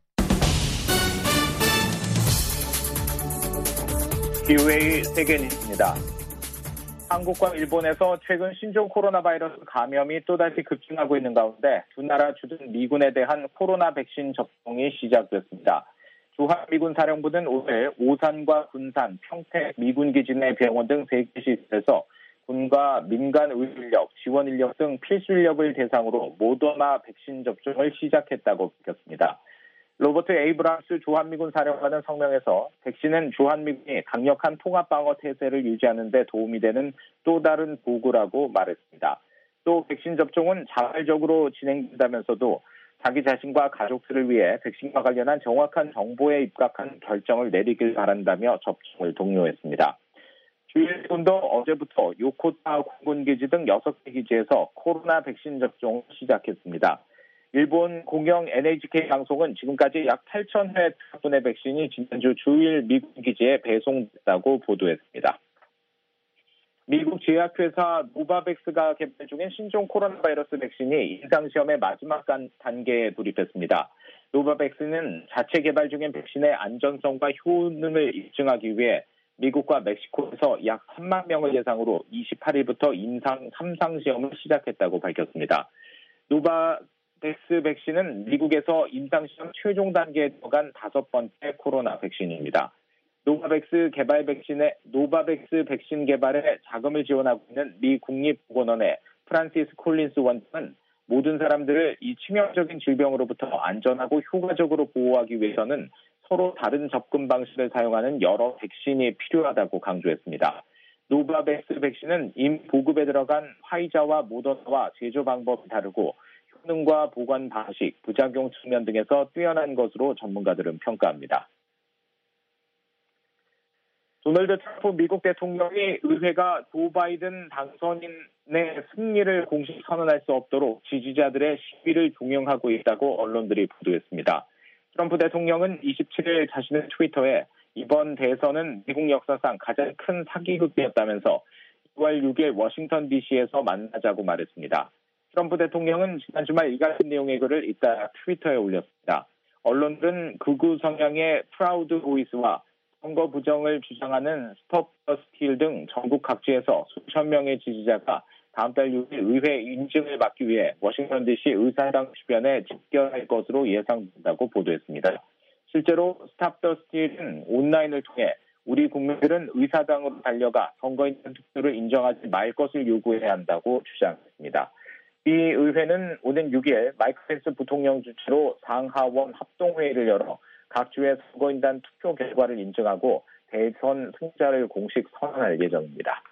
브이오에이 세계 뉴스입니다. 한국과 일본에서 최근 신종 코로나 바이러스 감염이 또다시 급증하고 있는 가운데 두 나라 주둔 미군에 대한 코로나 백신 접종이 시작됐습니다. 주한미군 사령부는 오늘 오산과 군산, 평택 미군기지 내 병원 등 세 개 시설에서 군과 민간 의료인력, 지원 인력 등 필수 인력을 대상으로 모더나 백신 접종을 시작했다고 밝혔습니다. 로버트 에이브람스 주한미군 사령관은 성명에서 백신은 주한미군이 강력한 통합방어 태세를 유지하는 데 도움이 되는 또 다른 도구라고 말했습니다. 또 백신 접종은 자발적으로 진행된다면서도 자기 자신과 가족들을 위해 백신과 관련한 정확한 정보에 입각한 결정을 내리길 바란다며 접종을 독려했습니다. 주일군도 어제부터 요코타 공군기지 등 여섯 개 기지에서 코로나 백신 접종을 시작했습니다. 일본 공영 엔에이치케이 방송은 지금까지 약 팔천 회 분의 백신이 지난주 주일 미군 기지에 배송됐다고 보도했습니다. 미국 제약회사 노바백스가 개발 중인 신종 코로나 바이러스 백신이 임상시험의 마지막 단계에 돌입했습니다. 노바백스는 자체 개발 중인 백신의 안전성과 효능을 입증하기 위해 미국과 멕시코에서 약 삼만 명을 대상으로 이십팔 일부터 임상 삼 상 시험을 시작했다고 밝혔습니다. 노바백스 백신은 미국에서 임상시험 최종 단계에 들어간 다섯 번째 코로나 백신입니다. 노바백스 개발 백신의 노바백스 백신 개발에 자금을 지원하고 있는 미 국립보건원의 프란시스 콜린스 원장은 모든 사람들을 이 치명적인 질병으로부터 안전하고 효과적으로 보호하기 위해서는 서로 다른 접근 방식을 사용하는 여러 백신이 필요하다고 강조했습니다. 노바백스 백신은 이미 보급에 들어간 화이자와 모더나와 제조 방법이 다르고 성능과 보관 방식, 부작용 측면 등에서 뛰어난 것으로 전문가들은 평가합니다. 도널드 트럼프 미국 대통령이 의회가 조 바이든 당선인의 승리를 공식 선언할 수 없도록 지지자들의 시위를 종용하고 있다고 언론들이 보도했습니다. 트럼프 대통령은 이십칠일 자신의 트위터에 이번 대선은 미국 역사상 가장 큰 사기극이었다면서 이월 육일 워싱턴 디씨에서 만나자고 말했습니다. 트럼프 대통령은 지난 주말 이 같은 내용의 글을 잇따라 트위터에 올렸습니다. 언론들은 극우 성향의 프라우드 보이스와 선거 부정을 주장하는 스톱 더 스틸 등 전국 각지에서 수천 명의 지지자가 다음 달 육일 의회 인증을 받기 위해 워싱턴 디씨 의사당 주변에 집결할 것으로 예상된다고 보도했습니다. 실제로 스톱 더 스틸은 온라인을 통해 우리 국민들은 의사당으로 달려가 선거인단 투표를 인정하지 말 것을 요구해야 한다고 주장했습니다. 이 의회는 오는 육일 마이크 펜스 부통령 주최로 상하원 합동회의를 열어 각 주의 선거인단 투표 결과를 인증하고 대선 승자를 공식 선언할 예정입니다.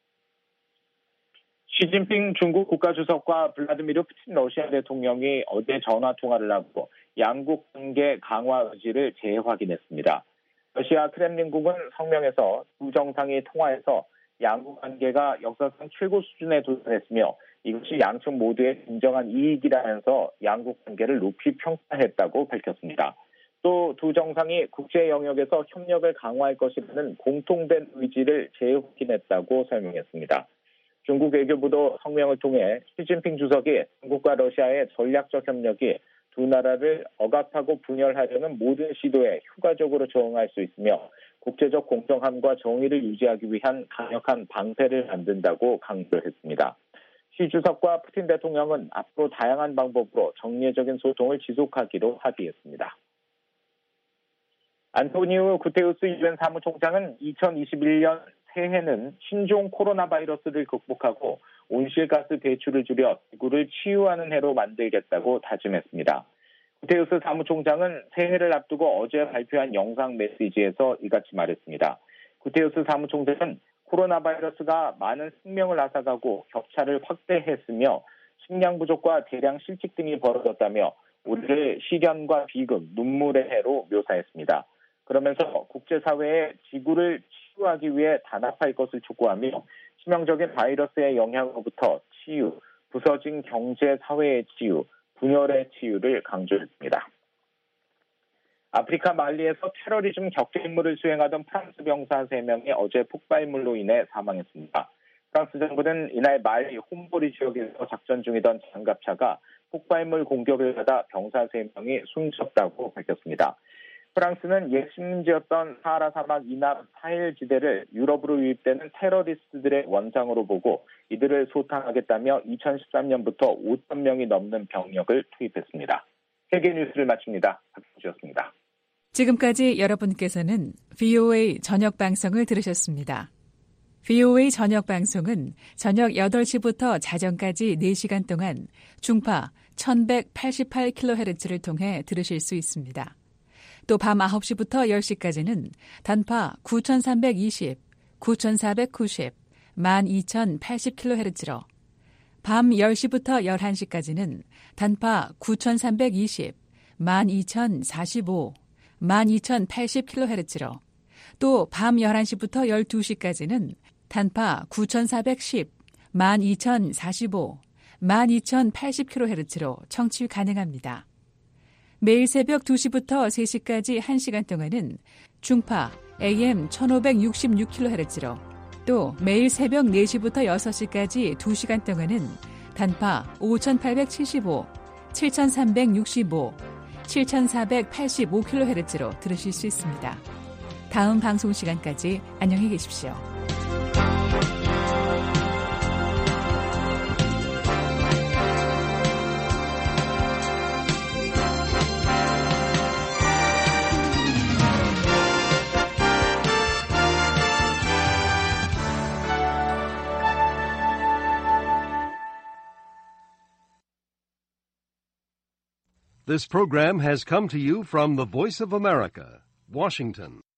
시진핑 중국 국가주석과 블라디미르 푸틴 러시아 대통령이 어제 전화통화를 하고 양국 관계 강화 의지를 재확인했습니다. 러시아 크렘린궁은 성명에서 두 정상이 통화해서 양국 관계가 역사상 최고 수준에 도달했으며 이것이 양측 모두의 진정한 이익이라면서 양국 관계를 높이 평가했다고 밝혔습니다. 또 두 정상이 국제 영역에서 협력을 강화할 것이라는 공통된 의지를 재확인했다고 설명했습니다. 중국 외교부도 성명을 통해 시진핑 주석이 중국과 러시아의 전략적 협력이 두 나라를 억압하고 분열하려는 모든 시도에 효과적으로 저응할 수 있으며 국제적 공정함과 정의를 유지하기 위한 강력한 방패를 만든다고 강조했습니다. 시 주석과 푸틴 대통령은 앞으로 다양한 방법으로 정례적인 소통을 지속하기로 합의했습니다. 안토니우 구테우스 유엔 사무총장은 이천이십일년 새해는 신종 코로나 바이러스를 극복하고 온실가스 배출을 줄여 지구를 치유하는 해로 만들겠다고 다짐했습니다. 구테우스 사무총장은 새해를 앞두고 어제 발표한 영상 메시지에서 이같이 말했습니다. 구테우스 사무총장은 코로나 바이러스가 많은 생명을 앗아가고 격차를 확대했으며 식량 부족과 대량 실직 등이 벌어졌다며 올해를 시련과 비극, 눈물의 해로 묘사했습니다. 그러면서 국제사회에 지구를 치유하기 위해 단합할 것을 촉구하며 치명적인 바이러스의 영향으로부터 치유, 부서진 경제, 사회의 치유, 분열의 치유를 강조했습니다. 아프리카 말리에서 테러리즘 격퇴 임무를 수행하던 프랑스 병사 세 명이 어제 폭발물로 인해 사망했습니다. 프랑스 정부는 이날 말리 홈보리 지역에서 작전 중이던 장갑차가 폭발물 공격을 받아 병사 세 명이 숨졌다고 밝혔습니다. 프랑스는 옛 식민지였던 사하라 사막 이남 사헬 지대를 유럽으로 유입되는 테러리스트들의 원상으로 보고 이들을 소탕하겠다며 이천십삼년부터 오천 명이 넘는 병력을 투입했습니다. 세계 뉴스를 마칩니다. 박수지였습니다. 지금까지 여러분께서는 브이오에이 저녁 방송을 들으셨습니다. 브이오에이 저녁 방송은 저녁 여덟 시부터 자정까지 네 시간 동안 중파 천백팔십팔 킬로헤르츠를 통해 들으실 수 있습니다. 또 밤 아홉 시부터 열 시까지는 단파 구천삼백이십, 구천사백구십, 만 이천팔십 킬로헤르츠로 밤 열 시부터 열한 시까지는 단파 구천삼백이십, 만 이천사십오, 만 이천팔십 킬로헤르츠로 또 밤 열한 시부터 열두 시까지는 단파 구천사백십, 만 이천사십오, 만 이천팔십 킬로헤르츠로 청취 가능합니다. 매일 새벽 두 시부터 세 시까지 한 시간 동안은 중파 에이엠 천오백육십육 킬로헤르츠로 또 매일 새벽 네 시부터 여섯 시까지 두 시간 동안은 단파 오천팔백칠십오, 칠천삼백육십오, 칠천사백팔십오 킬로헤르츠로 들으실 수 있습니다. 다음 방송 시간까지 안녕히 계십시오. This program has come to you from the Voice of America, Washington.